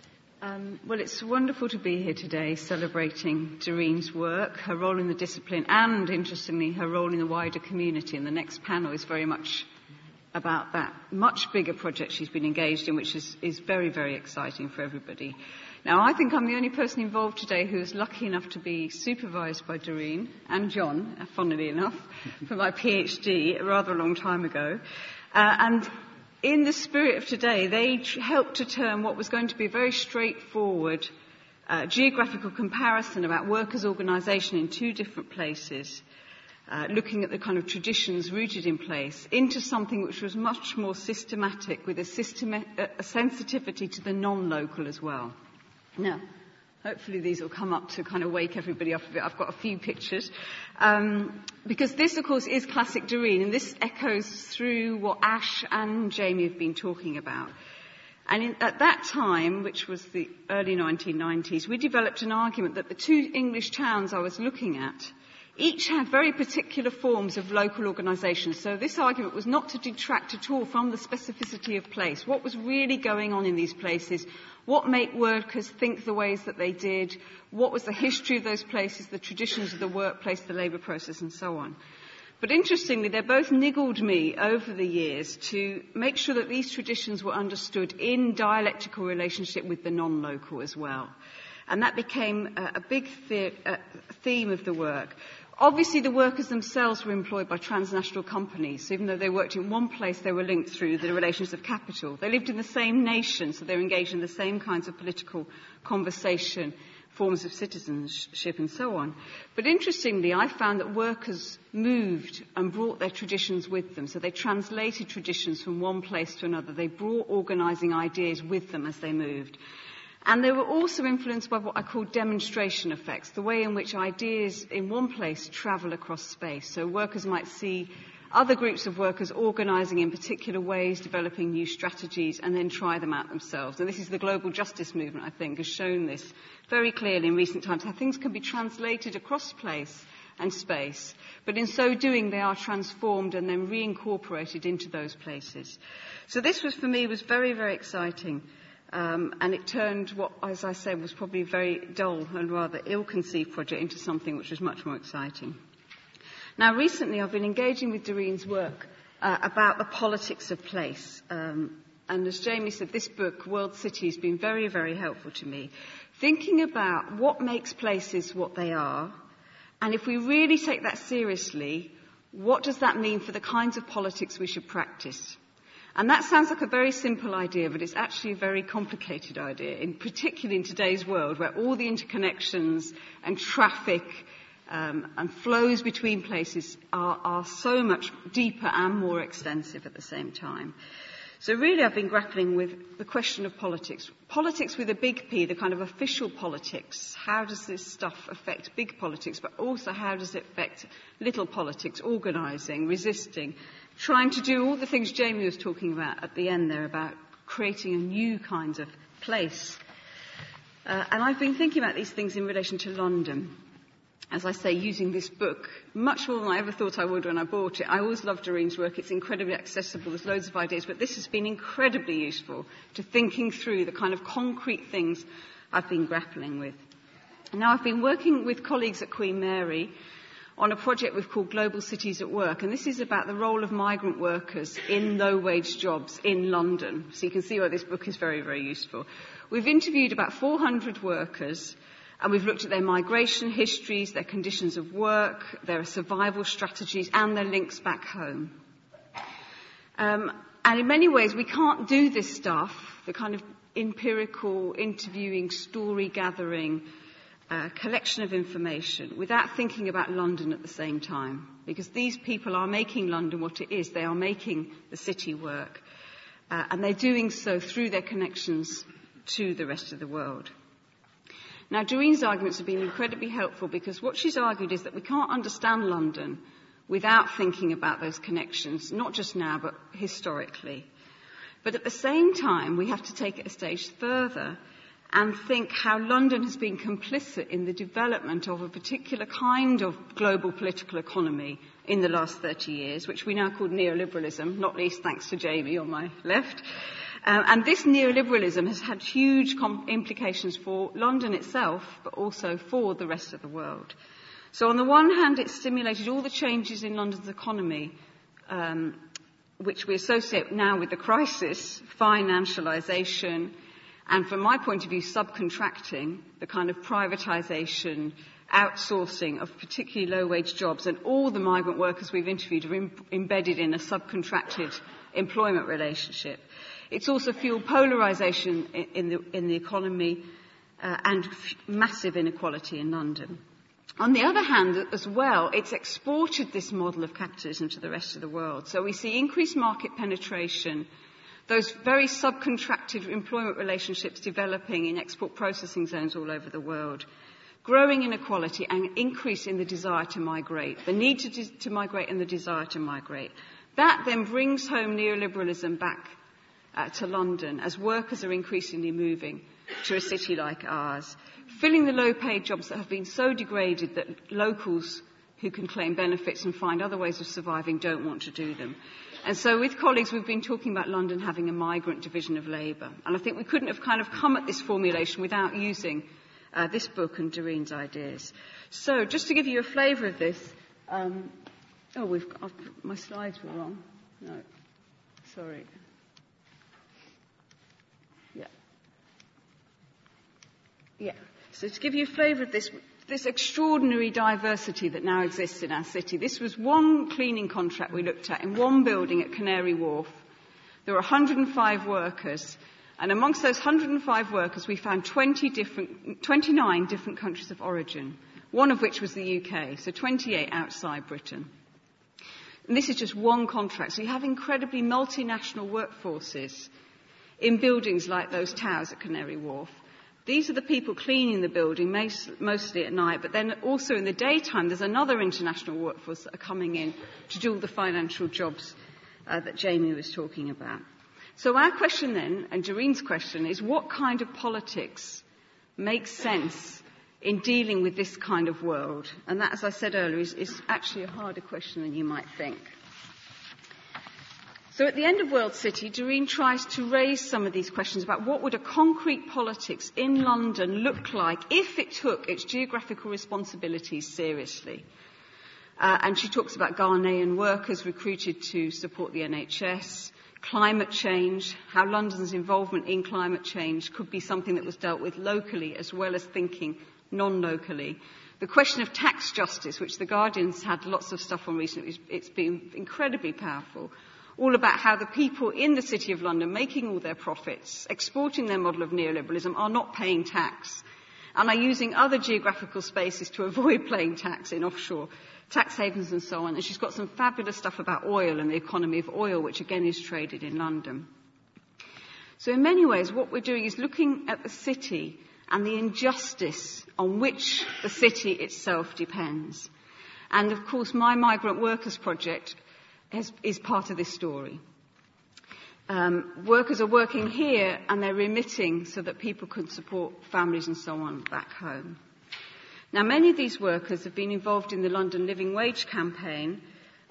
Speaker 4: Well, it's wonderful to be here today celebrating Doreen's work, her role in the discipline, and, interestingly, her role in the wider community. And the next panel is very much about that much bigger project she's been engaged in, which is very, very exciting for everybody. Now, I think I'm the only person involved today who is lucky enough to be supervised by Doreen and John, funnily enough, for my PhD rather a long time ago. And in the spirit of today, they helped to turn what was going to be a very straightforward geographical comparison about workers' organisation in two different places, looking at the kind of traditions rooted in place, into something which was much more systematic, with a sensitivity to the non-local as well. Now, hopefully these will come up to kind of wake everybody up a bit. I've got a few pictures. Because this, of course, is classic Doreen, and this echoes through what Ash and Jamie have been talking about. And at that time, which was the early 1990s, we developed an argument that the two English towns I was looking at each had very particular forms of local organisation. So this argument was not to detract at all from the specificity of place. What was really going on in these places? What made workers think the ways that they did? What was the history of those places, the traditions of the workplace, the labour process, and so on? But interestingly, they both niggled me over the years to make sure that these traditions were understood in dialectical relationship with the non-local as well. And that became a big theme of the work. Obviously, the workers themselves were employed by transnational companies. So even though they worked in one place, they were linked through the relations of capital. They lived in the same nation, so they were engaged in the same kinds of political conversation, forms of citizenship, and so on. But interestingly, I found that workers moved and brought their traditions with them. So they translated traditions from one place to another. They brought organising ideas with them as they moved. And they were also influenced by what I call demonstration effects, the way in which ideas in one place travel across space. So workers might see other groups of workers organising in particular ways, developing new strategies, and then try them out themselves. And this is the global justice movement, I think, has shown this very clearly in recent times, how things can be translated across place and space. But in so doing, they are transformed and then reincorporated into those places. So this was, for me, was very, very exciting. And it turned what, as I said, was probably a very dull and rather ill-conceived project into something which was much more exciting. Now, recently I've been engaging with Doreen's work about the politics of place. And as Jamie said, this book, World City, has been very, very helpful to me. Thinking about what makes places what they are, and if we really take that seriously, what does that mean for the kinds of politics we should practice? And that sounds like a very simple idea, but it's actually a very complicated idea, particularly in today's world, where all the interconnections and traffic and flows between places are so much deeper and more extensive at the same time. So really I've been grappling with the question of politics. Politics with a big P, the kind of official politics. How does this stuff affect big politics, but also how does it affect little politics, organising, resisting, trying to do all the things Jamie was talking about at the end there, about creating a new kind of place. And I've been thinking about these things in relation to London. As I say, using this book, much more than I ever thought I would when I bought it. I always loved Doreen's work. It's incredibly accessible. There's loads of ideas. But this has been incredibly useful to thinking through the kind of concrete things I've been grappling with. Now, I've been working with colleagues at Queen Mary on a project we've called Global Cities at Work. And this is about the role of migrant workers in low-wage jobs in London. So you can see why this book is very, very useful. We've interviewed about 400 workers, and we've looked at their migration histories, their conditions of work, their survival strategies, and their links back home. And in many ways, we can't do this stuff, the kind of empirical, interviewing, story gathering, collection of information, without thinking about London at the same time. Because these people are making London what it is. They are making the city work. And they're doing so through their connections to the rest of the world. Now, Doreen's arguments have been incredibly helpful because what she's argued is that we can't understand London without thinking about those connections, not just now, but historically. But at the same time, we have to take it a stage further and think how London has been complicit in the development of a particular kind of global political economy in the last 30 years, which we now call neoliberalism, not least thanks to Jamie on my left. And this neoliberalism has had huge implications for London itself, but also for the rest of the world. So on the one hand, it stimulated all the changes in London's economy, which we associate now with the crisis, financialisation, and from my point of view, subcontracting, the kind of privatisation, outsourcing of particularly low-wage jobs, and all the migrant workers we've interviewed are embedded in a subcontracted employment relationship. It's also fueled polarisation in the economy and massive inequality in London. On the other hand, as well, it's exported this model of capitalism to the rest of the world. So we see increased market penetration, those very subcontracted employment relationships developing in export processing zones all over the world, growing inequality and increase in the desire to migrate, the need to migrate and the desire to migrate. That then brings home neoliberalism back to London as workers are increasingly moving to a city like ours, filling the low-paid jobs that have been so degraded that locals who can claim benefits and find other ways of surviving don't want to do them. And so with colleagues, we've been talking about London having a migrant division of labour. And I think we couldn't have kind of come at this formulation without using this book and Doreen's ideas. So just to give you a flavour of this, Oh, my slides were wrong. No, sorry. Yeah. So to give you a flavour of this extraordinary diversity that now exists in our city, this was one cleaning contract we looked at in one building at Canary Wharf. There were 105 workers, and amongst those 105 workers we found 29 different countries of origin, one of which was the UK, so 28 outside Britain. And this is just one contract. So you have incredibly multinational workforces in buildings like those towers at Canary Wharf. These are the people cleaning the building, mostly at night, but then also in the daytime there's another international workforce that are coming in to do all the financial jobs that Jamie was talking about. So our question then, and Doreen's question, is what kind of politics makes sense in dealing with this kind of world? And that, as I said earlier, is actually a harder question than you might think. So at the end of World City, Doreen tries to raise some of these questions about what would a concrete politics in London look like if it took its geographical responsibilities seriously. And she talks about Ghanaian workers recruited to support the NHS, climate change, how London's involvement in climate change could be something that was dealt with locally as well as thinking non-locally. The question of tax justice, which The Guardian's had lots of stuff on recently, it's been incredibly powerful. All about how the people in the City of London making all their profits, exporting their model of neoliberalism, are not paying tax and are using other geographical spaces to avoid paying tax in offshore tax havens and so on. And she's got some fabulous stuff about oil and the economy of oil, which again is traded in London. So in many ways, what we're doing is looking at the city and the injustice on which the city itself depends. And of course, my Migrant Workers Project is part of this story. Workers are working here and they're remitting so that people can support families and so on back home. Now, many of these workers have been involved in the London Living Wage campaign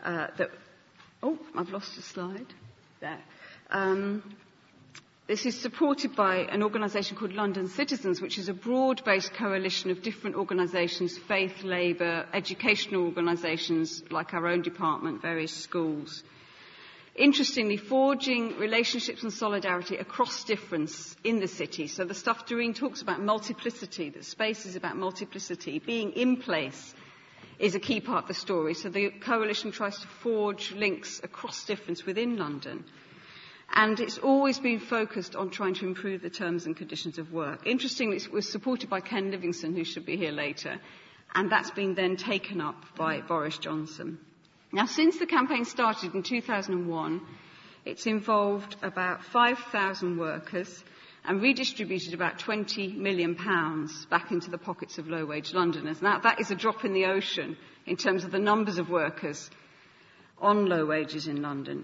Speaker 4: I've lost a slide. There. This is supported by an organisation called London Citizens, which is a broad-based coalition of different organisations, faith, labour, educational organisations like our own department, various schools. Interestingly, forging relationships and solidarity across difference in the city. So the stuff Doreen talks about, multiplicity, that space is about multiplicity, being in place is a key part of the story. So the coalition tries to forge links across difference within London. And it's always been focused on trying to improve the terms and conditions of work. Interestingly, it was supported by Ken Livingstone, who should be here later, and that's been then taken up by Boris Johnson. Now, since the campaign started in 2001, it's involved about 5,000 workers and redistributed about £20 million back into the pockets of low-wage Londoners. Now, that is a drop in the ocean in terms of the numbers of workers on low wages in London.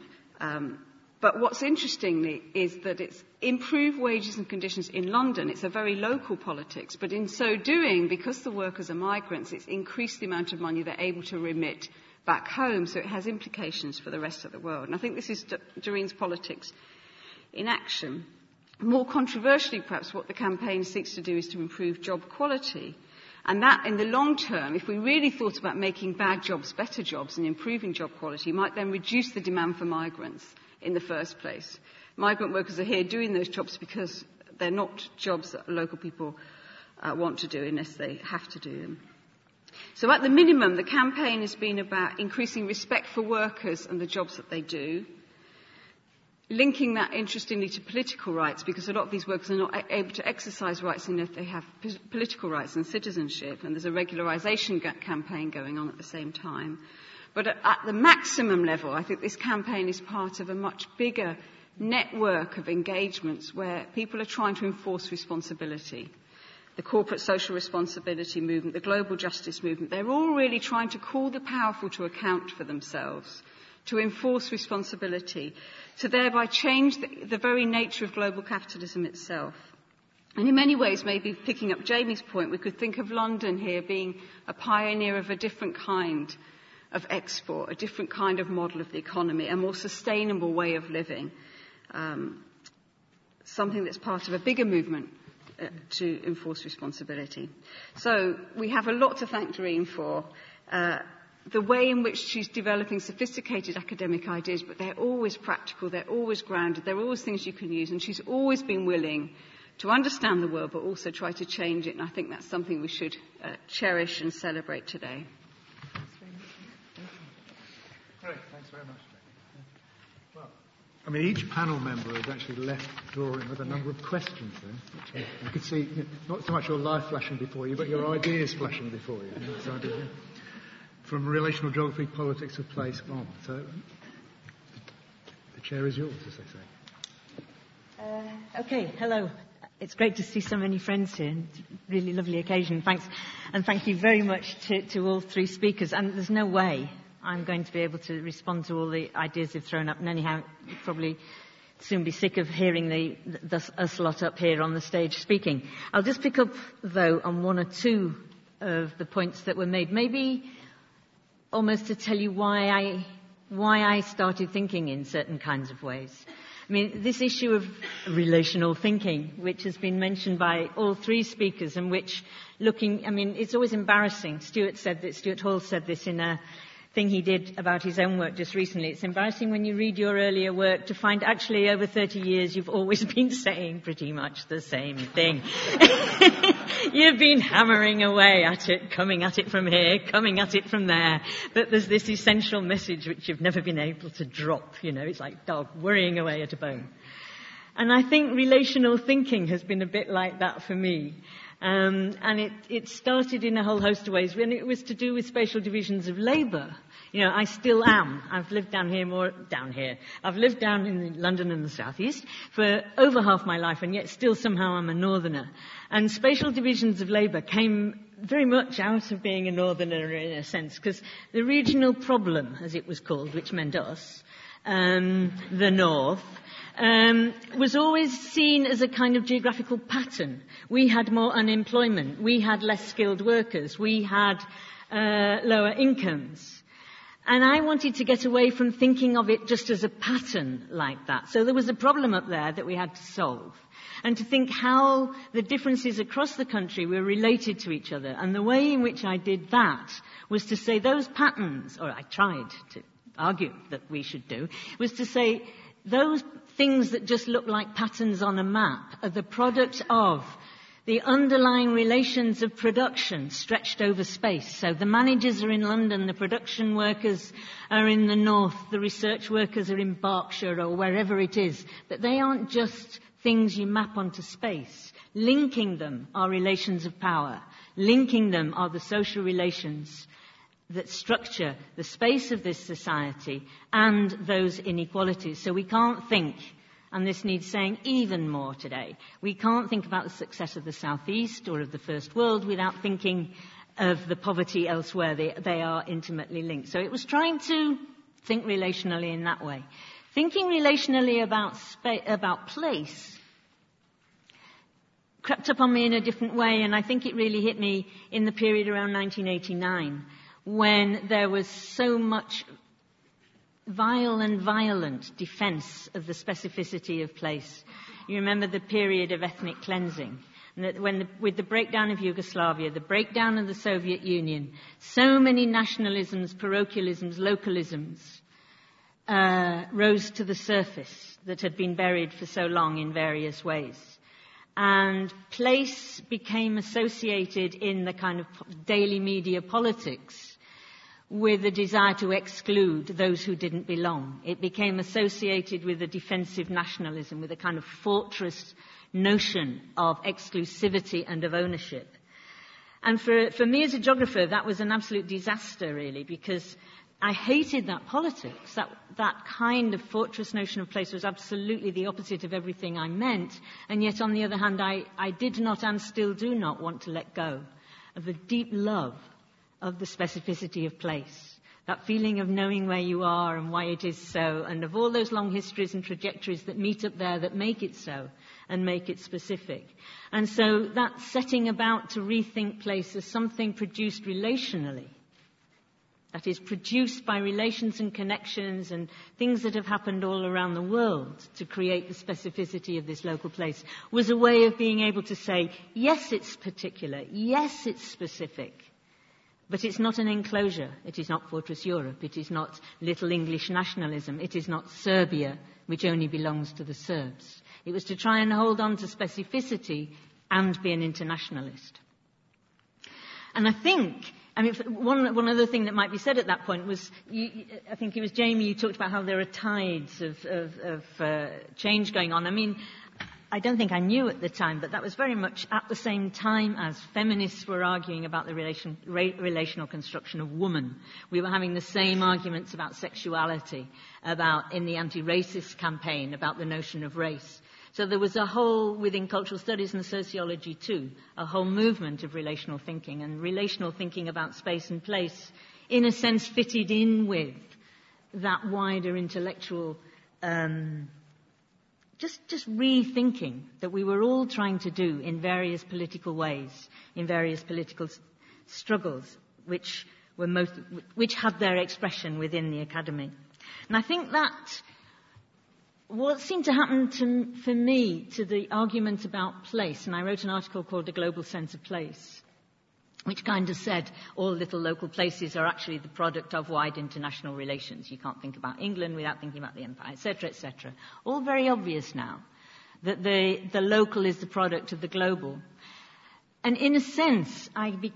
Speaker 4: But what's interesting is that it's improved wages and conditions in London. It's a very local politics. But in so doing, because the workers are migrants, it's increased the amount of money they're able to remit back home. So it has implications for the rest of the world. And I think this is Doreen's politics in action. More controversially, perhaps, what the campaign seeks to do is to improve job quality. And that, in the long term, if we really thought about making bad jobs better jobs and improving job quality, might then reduce the demand for migrants in the first place. Migrant workers are here doing those jobs because they're not jobs that local people want to do unless they have to do them. So at the minimum, the campaign has been about increasing respect for workers and the jobs that they do, linking that, interestingly, to political rights, because a lot of these workers are not able to exercise rights unless they have political rights and citizenship, and there's a regularisation campaign going on at the same time. But at the maximum level, I think this campaign is part of a much bigger network of engagements where people are trying to enforce responsibility. The corporate social responsibility movement, the global justice movement, they're all really trying to call the powerful to account for themselves, to enforce responsibility, to thereby change the very nature of global capitalism itself. And in many ways, maybe picking up Jamie's point, we could think of London here being a pioneer of a different kind of export, a different kind of model of the economy, a more sustainable way of living, something that's part of a bigger movement to enforce responsibility. So we have a lot to thank Doreen for. the way in which she's developing sophisticated academic ideas, but they're always practical, they're always grounded, they're always things you can use, and she's always been willing to understand the world, but also try to change it, and I think that's something we should cherish and celebrate today.
Speaker 1: Great, thanks very much. Well, I mean, each panel member has actually left Doreen with a number of questions there. I could see not so much your life flashing before you, but your ideas flashing before you. So, from relational geography, politics of place on. So, the chair is yours, as they say.
Speaker 5: Okay, hello. It's great to see so many friends here. Really lovely occasion. Thanks. And thank you very much to all three speakers. And there's no way I'm going to be able to respond to all the ideas they've thrown up. And anyhow, you'll probably soon be sick of hearing us lot up here on the stage speaking. I'll just pick up, though, on one or two of the points that were made. Maybe almost to tell you why I started thinking in certain kinds of ways. I mean, this issue of relational thinking, which has been mentioned by all three speakers, and which it's always embarrassing. Stuart Hall said this in a thing he did about his own work just recently. It's embarrassing when you read your earlier work to find actually over 30 years you've always been saying pretty much the same thing. You've been hammering away at it, coming at it from here, coming at it from there, but there's this essential message which you've never been able to drop, it's like a dog worrying away at a bone. And I think relational thinking has been a bit like that for me. And it started in a whole host of ways. When it was to do with spatial divisions of labour, I still am. I've lived down here. I've lived down in London and the South East for over half my life, and yet still somehow I'm a northerner. And spatial divisions of labour came very much out of being a northerner in a sense, because the regional problem, as it was called, which meant us, the north, was always seen as a kind of geographical pattern. We had more unemployment. We had less skilled workers. We had lower incomes. And I wanted to get away from thinking of it just as a pattern like that. So there was a problem up there that we had to solve. And to think how the differences across the country were related to each other. And the way in which I did that was to say those patterns, or I tried to argue that we should do, was to say those things that just look like patterns on a map are the product of the underlying relations of production stretched over space. So the managers are in London, the production workers are in the north, the research workers are in Berkshire or wherever it is. But they aren't just things you map onto space. Linking them are relations of power. Linking them are the social relations that structure the space of this society and those inequalities. So we can't think, and this needs saying even more today, we can't think about the success of the South East or of the First World without thinking of the poverty elsewhere. They are intimately linked. So it was trying to think relationally in that way. Thinking relationally about place crept up on me in a different way, and I think it really hit me in the period around 1989, when there was so much vile and violent defence of the specificity of place. You remember the period of ethnic cleansing, and that with the breakdown of Yugoslavia, the breakdown of the Soviet Union, so many nationalisms, parochialisms, localisms rose to the surface that had been buried for so long in various ways. And place became associated in the kind of daily media politics with the desire to exclude those who didn't belong. It became associated with a defensive nationalism, with a kind of fortress notion of exclusivity and of ownership. And for me as a geographer, that was an absolute disaster, really, because I hated that politics. That kind of fortress notion of place was absolutely the opposite of everything I meant. And yet, on the other hand, I did not and still do not want to let go of the deep love of the specificity of place. That feeling of knowing where you are and why it is so, and of all those long histories and trajectories that meet up there that make it so and make it specific. And so that setting about to rethink place as something produced relationally, that is produced by relations and connections and things that have happened all around the world to create the specificity of this local place, was a way of being able to say, yes, it's particular, yes, it's specific, But it's not an enclosure. It is not Fortress Europe. It is not little English nationalism. It is not Serbia, which only belongs to the Serbs. It was to try and hold on to specificity and be an internationalist. And I think, one other thing that might be said at that point was, I think it was Jamie, you talked about how there are tides of change going on. I don't think I knew at the time, but that was very much at the same time as feminists were arguing about the relational construction of woman. We were having the same arguments about sexuality, in the anti-racist campaign, about the notion of race. So there was a whole, within cultural studies and sociology too, a whole movement of relational thinking, and relational thinking about space and place, in a sense, fitted in with that wider intellectual just rethinking that we were all trying to do in various political ways, in various political struggles, which had their expression within the academy. And I think that what seemed to happen for me to the argument about place, and I wrote an article called The Global Sense of Place, which kind of said all little local places are actually the product of wide international relations. You can't think about England without thinking about the empire, etc., etc. All very obvious now that the local is the product of the global. And in a sense,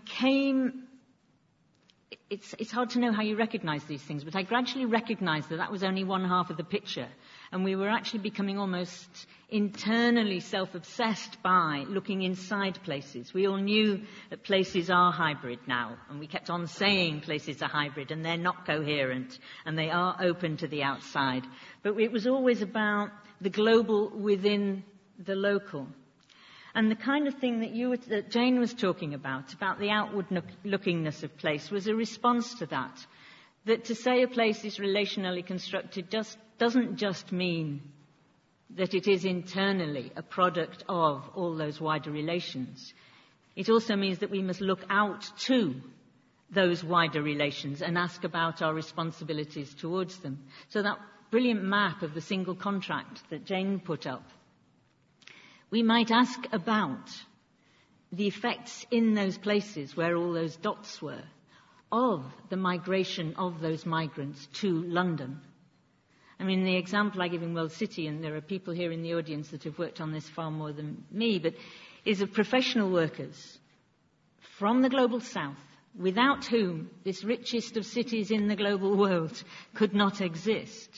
Speaker 5: it's hard to know how you recognize these things, but I gradually recognized that was only one half of the picture. And we were actually becoming almost internally self-obsessed by looking inside places. We all knew that places are hybrid now, and we kept on saying places are hybrid, and they're not coherent, and they are open to the outside. But it was always about the global within the local. And the kind of thing that Jane was talking about the outward lookingness of place, was a response to that. That to say a place is relationally constructed doesn't just mean that it is internally a product of all those wider relations. It also means that we must look out to those wider relations and ask about our responsibilities towards them. So that brilliant map of the single contract that Jane put up, we might ask about the effects in those places where all those dots were of the migration of those migrants to London. The example I give in World City, and there are people here in the audience that have worked on this far more than me, but is of professional workers from the global south, without whom this richest of cities in the global world could not exist,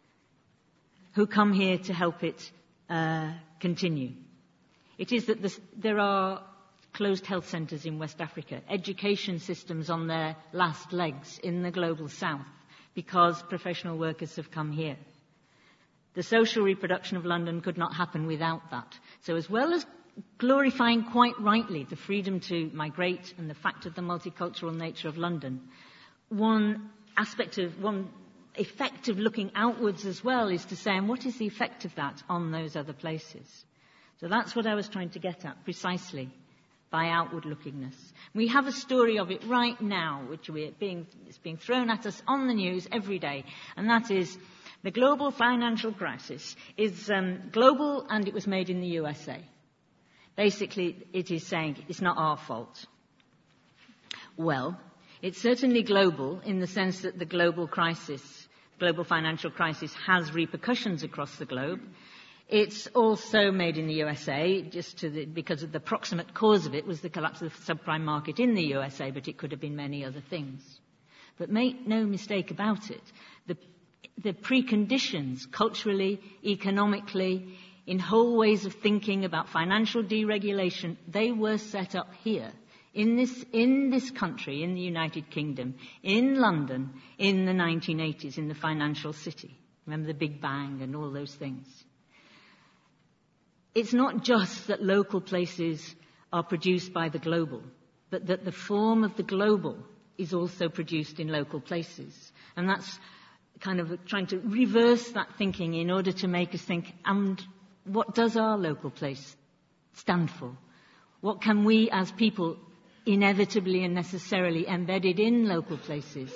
Speaker 5: who come here to help it continue. It is that there are closed health centres in West Africa, education systems on their last legs in the global south, because professional workers have come here. The social reproduction of London could not happen without that. So as well as glorifying quite rightly the freedom to migrate and the fact of the multicultural nature of London, one effect of looking outwards as well is to say, and what is the effect of that on those other places? So that's what I was trying to get at, precisely, by outward lookingness. We have a story of it right now, which is being thrown at us on the news every day, and that is the global financial crisis is global, and it was made in the USA. Basically, it is saying it's not our fault. Well, it's certainly global in the sense that the global financial crisis has repercussions across the globe. It's also made in the USA, because of the proximate cause of it was the collapse of the subprime market in the USA, but it could have been many other things. But make no mistake about it, the preconditions, culturally, economically, in whole ways of thinking about financial deregulation, they were set up here, in this country, in the United Kingdom, in London, in the 1980s, in the financial city. Remember the Big Bang and all those things. It's not just that local places are produced by the global, but that the form of the global is also produced in local places. And that's kind of trying to reverse that thinking in order to make us think, and what does our local place stand for? What can we as people inevitably and necessarily embedded in local places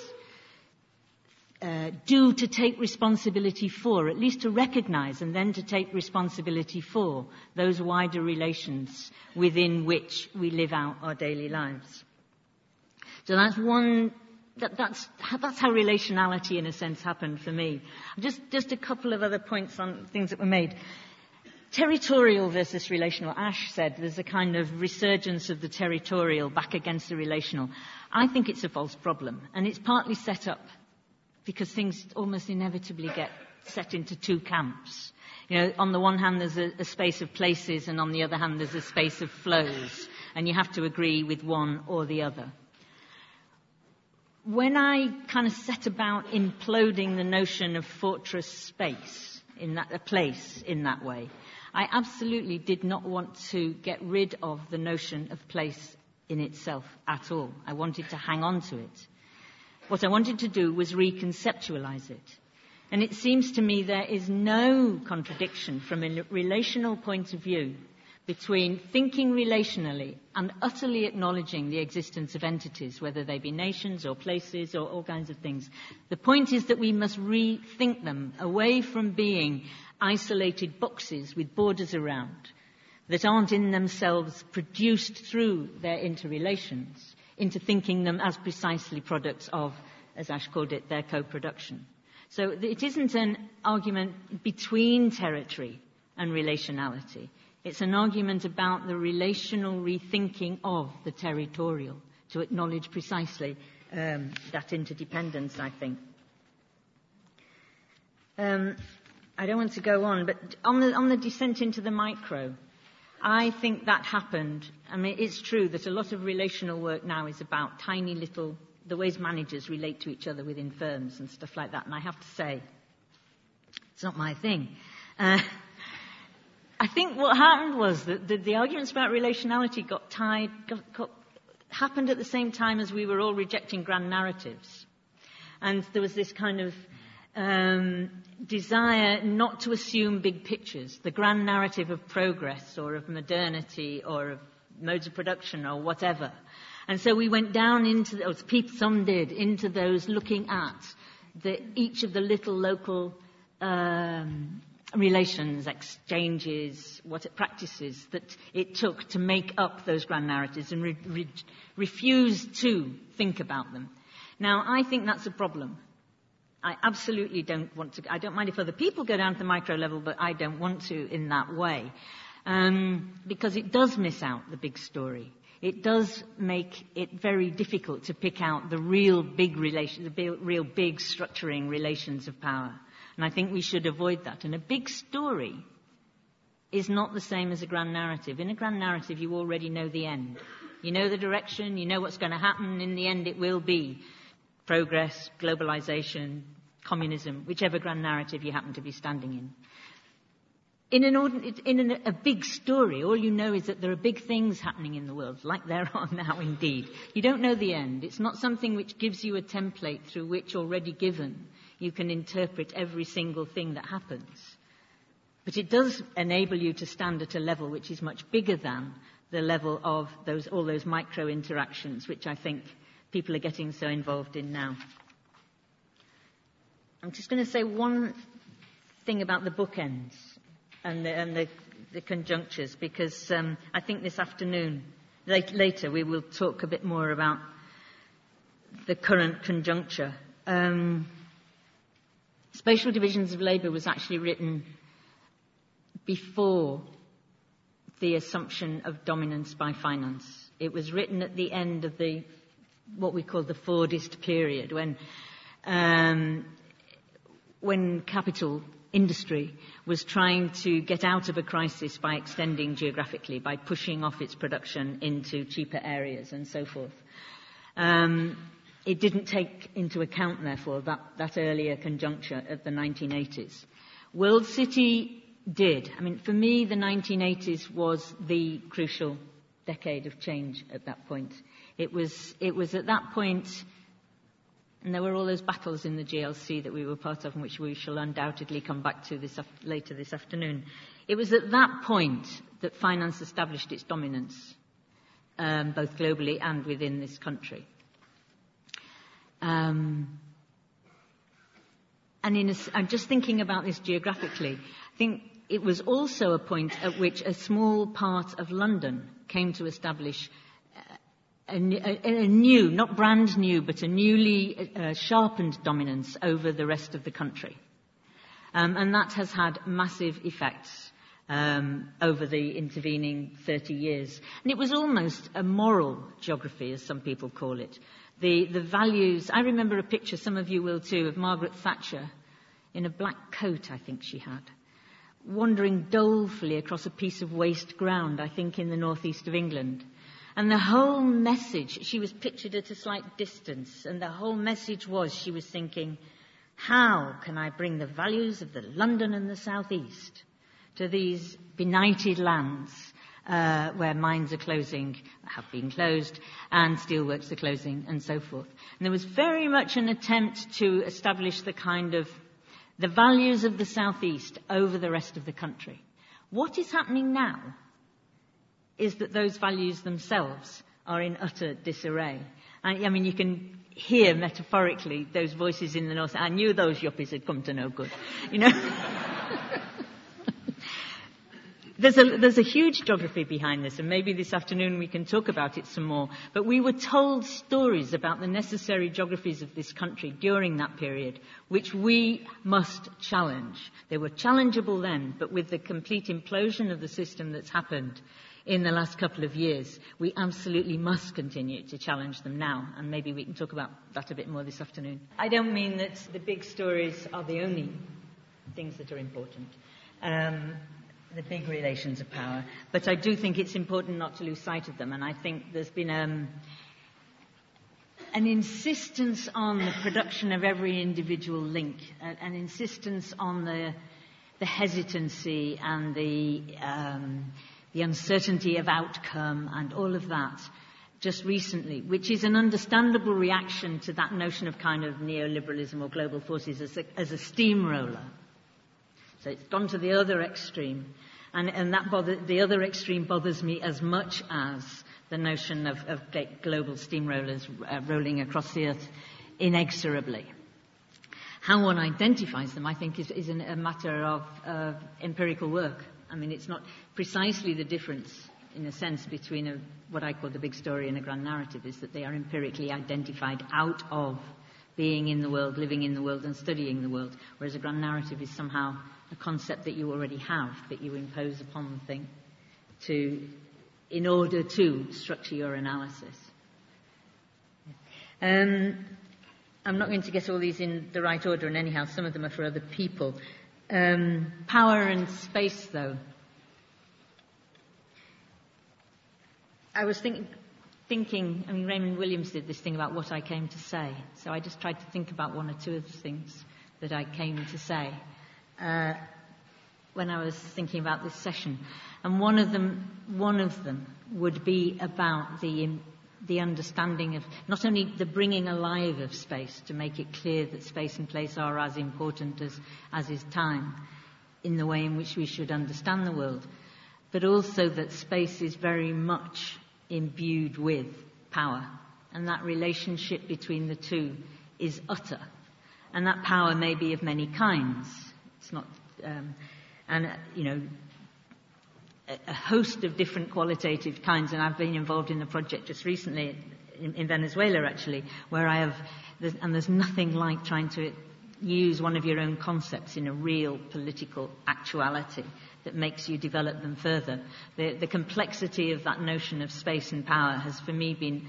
Speaker 5: do to take responsibility for, at least to recognize and then to take responsibility for those wider relations within which we live out our daily lives. So that's one. That's how relationality, in a sense, happened for me. Just a couple of other points on things that were made. Territorial versus relational. Ash said there's a kind of resurgence of the territorial back against the relational. I think it's a false problem, and it's partly set up because things almost inevitably get set into two camps. On the one hand, there's a space of places, and on the other hand, there's a space of flows, and you have to agree with one or the other. When I kind of set about imploding the notion of fortress space, a place in that way, I absolutely did not want to get rid of the notion of place in itself at all. I wanted to hang on to it. What I wanted to do was reconceptualize it. And it seems to me there is no contradiction from a relational point of view between thinking relationally and utterly acknowledging the existence of entities, whether they be nations or places or all kinds of things. The point is that we must rethink them away from being isolated boxes with borders around that aren't in themselves produced through their interrelations, into thinking them as precisely products of, as Ash called it, their co-production. So it isn't an argument between territory and relationality. It's an argument about the relational rethinking of the territorial to acknowledge precisely that interdependence, I think. I don't want to go on, but on the descent into the micro, I think that happened. I mean, it's true that a lot of relational work now is about tiny little, the ways managers relate to each other within firms and stuff like that. And I have to say, it's not my thing. I think what happened was that the arguments about relationality happened at the same time as we were all rejecting grand narratives. And there was this kind of desire not to assume big pictures, the grand narrative of progress or of modernity or of modes of production or whatever. And so we went down into, or some did, into those looking at each of the little local relations, exchanges, practices that it took to make up those grand narratives and refused to think about them. Now, I think that's a problem. I absolutely don't want to. I don't mind if other people go down to the micro level, but I don't want to in that way. Because it does miss out the big story. It does make it very difficult to pick out the real big real big structuring relations of power. And I think we should avoid that. And a big story is not the same as a grand narrative. In a grand narrative, you already know the end. You know the direction, you know what's going to happen. In the end, it will be progress, globalization, communism, whichever grand narrative you happen to be standing in. In a big story, all you know is that there are big things happening in the world, like there are now indeed. You don't know the end. It's not something which gives you a template through which, already given, you can interpret every single thing that happens. But it does enable you to stand at a level which is much bigger than the level of all those micro interactions, which I think people are getting so involved in now. I'm just going to say one thing about the bookends and the conjunctures, because I think this afternoon, later, we will talk a bit more about the current conjuncture. Spatial Divisions of Labour was actually written before the assumption of dominance by finance. It was written at the end of what we call the Fordist period, when capital industry was trying to get out of a crisis by extending geographically, by pushing off its production into cheaper areas and so forth. It didn't take into account, therefore, that earlier conjuncture of the 1980s. World City did. I mean, for me, the 1980s was the crucial decade of change at that point. It was at that point, and there were all those battles in the GLC that we were part of, and which we shall undoubtedly come back to later this afternoon. It was at that point that finance established its dominance, both globally and within this country. And I'm just thinking about this geographically. I think it was also a point at which a small part of London came to establish a new, not brand new, but a newly sharpened dominance over the rest of the country. And that has had massive effects over the intervening 30 years. And it was almost a moral geography, as some people call it. The values, I remember a picture, some of you will too, of Margaret Thatcher in a black coat, I think she had, wandering dolefully across a piece of waste ground, I think in the northeast of England. And the whole message, she was pictured at a slight distance, and the whole message was, she was thinking, how can I bring the values of the London and the southeast to these benighted lands where mines are closing, have been closed, and steelworks are closing, and so forth. And there was very much an attempt to establish the kind of the values of the southeast over the rest of the country. What is happening now is that those values themselves are in utter disarray. I mean, you can hear metaphorically those voices in the north. I knew those yuppies had come to no good, you know. There's a huge geography behind this, and maybe this afternoon we can talk about it some more. But we were told stories about the necessary geographies of this country during that period, which we must challenge. They were challengeable then, but with the complete implosion of the system that's happened in the last couple of years, we absolutely must continue to challenge them now, and maybe we can talk about that a bit more this afternoon. I don't mean that the big stories are the only things that are important. The big relations of power. But I do think it's important not to lose sight of them. And I think there's been an insistence on the production of every individual link, an insistence on the hesitancy and the uncertainty of outcome and all of that just recently, which is an understandable reaction to that notion of kind of neoliberalism or global forces as a steamroller. So it's gone to the other extreme. And the other extreme bothers me as much as the notion of global steamrollers rolling across the earth inexorably. How one identifies them, I think, is a matter of empirical work. I mean, it's not precisely the difference, in a sense, between what I call the big story and a grand narrative, is that they are empirically identified out of being in the world, living in the world, and studying the world, whereas a grand narrative is somehow a concept that you already have, that you impose upon the thing in order to structure your analysis. I'm not going to get all these in the right order, and anyhow, some of them are for other people. Power and space, though. I was thinking, I mean, Raymond Williams did this thing about what I came to say, so I just tried to think about one or two of the things that I came to say when I was thinking about this session. And one of them would be about the understanding of not only the bringing alive of space, to make it clear that space and place are as important as is time in the way in which we should understand the world, but also that space is very much imbued with power, and that relationship between the two is utter. And that power may be of many kinds. It's not, a host of different qualitative kinds. And I've been involved in a project just recently in Venezuela, actually, where there's nothing like trying to use one of your own concepts in a real political actuality that makes you develop them further. The complexity of that notion of space and power has, for me, been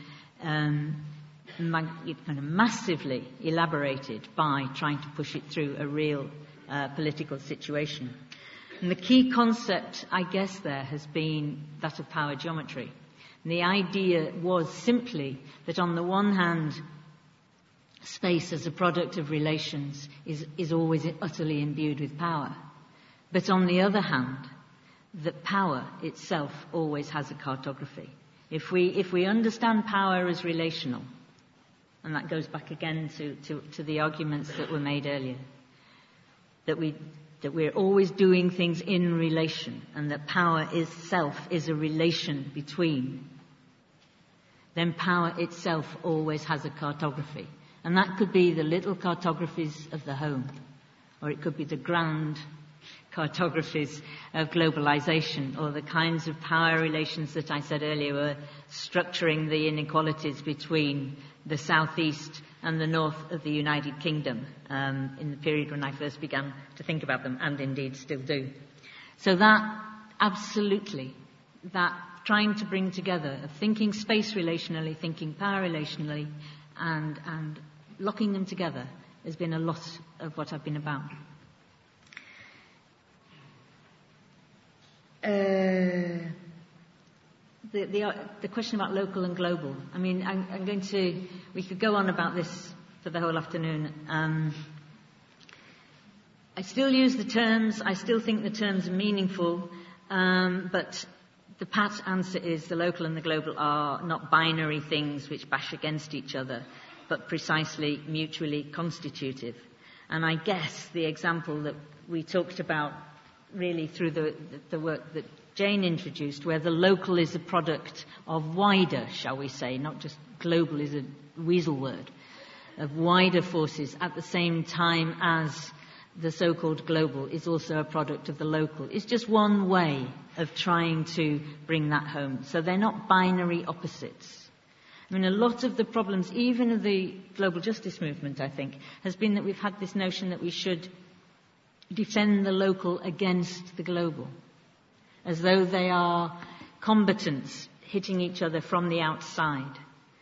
Speaker 5: massively elaborated by trying to push it through a real political situation. And the key concept, I guess, there has been that of power geometry. And the idea was simply that, on the one hand, space as a product of relations is always utterly imbued with power. But on the other hand, that power itself always has a cartography. If we understand power as relational, and that goes back again to the arguments that were made earlier, that we're always doing things in relation, and that power itself is a relation between, then power itself always has a cartography. And that could be the little cartographies of the home, or it could be the grand cartographies of globalization, or the kinds of power relations that I said earlier were structuring the inequalities between the southeast and the north of the United Kingdom in the period when I first began to think about them, and indeed still do. So that, absolutely, that trying to bring together of thinking space relationally, thinking power relationally, and locking them together has been a lot of what I've been about. The question about local and global. I mean, we could go on about this for the whole afternoon. I still use the terms, I still think the terms are meaningful, but the pat answer is the local and the global are not binary things which bash against each other, but precisely mutually constitutive. And I guess the example that we talked about really through the work that Jane introduced, where the local is a product of wider, shall we say, not just global is a weasel word, of wider forces at the same time as the so-called global is also a product of the local. It's just one way of trying to bring that home. So they're not binary opposites. I mean, a lot of the problems, even of the global justice movement, I think, has been that we've had this notion that we should defend the local against the global, as though they are combatants hitting each other from the outside.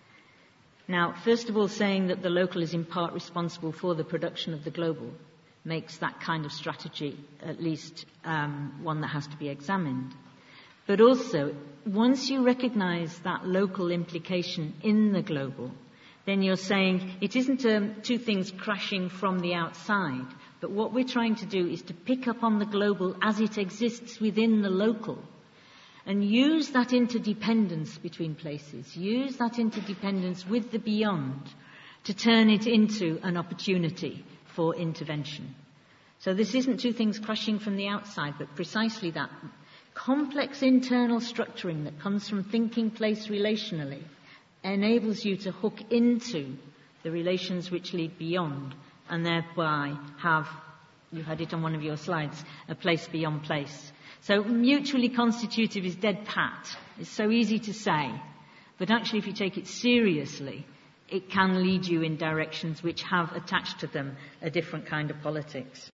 Speaker 5: Now, first of all, saying that the local is in part responsible for the production of the global makes that kind of strategy at least one that has to be examined. But also, once you recognize that local implication in the global, then you're saying it isn't two things crashing from the outside, but what we're trying to do is to pick up on the global as it exists within the local and use that interdependence between places, use that interdependence with the beyond to turn it into an opportunity for intervention. So this isn't two things crashing from the outside, but precisely that complex internal structuring that comes from thinking place relationally enables you to hook into the relations which lead beyond and thereby have, you had it on one of your slides, a place beyond place. So mutually constitutive is dead pat. It's so easy to say, but actually if you take it seriously, it can lead you in directions which have attached to them a different kind of politics.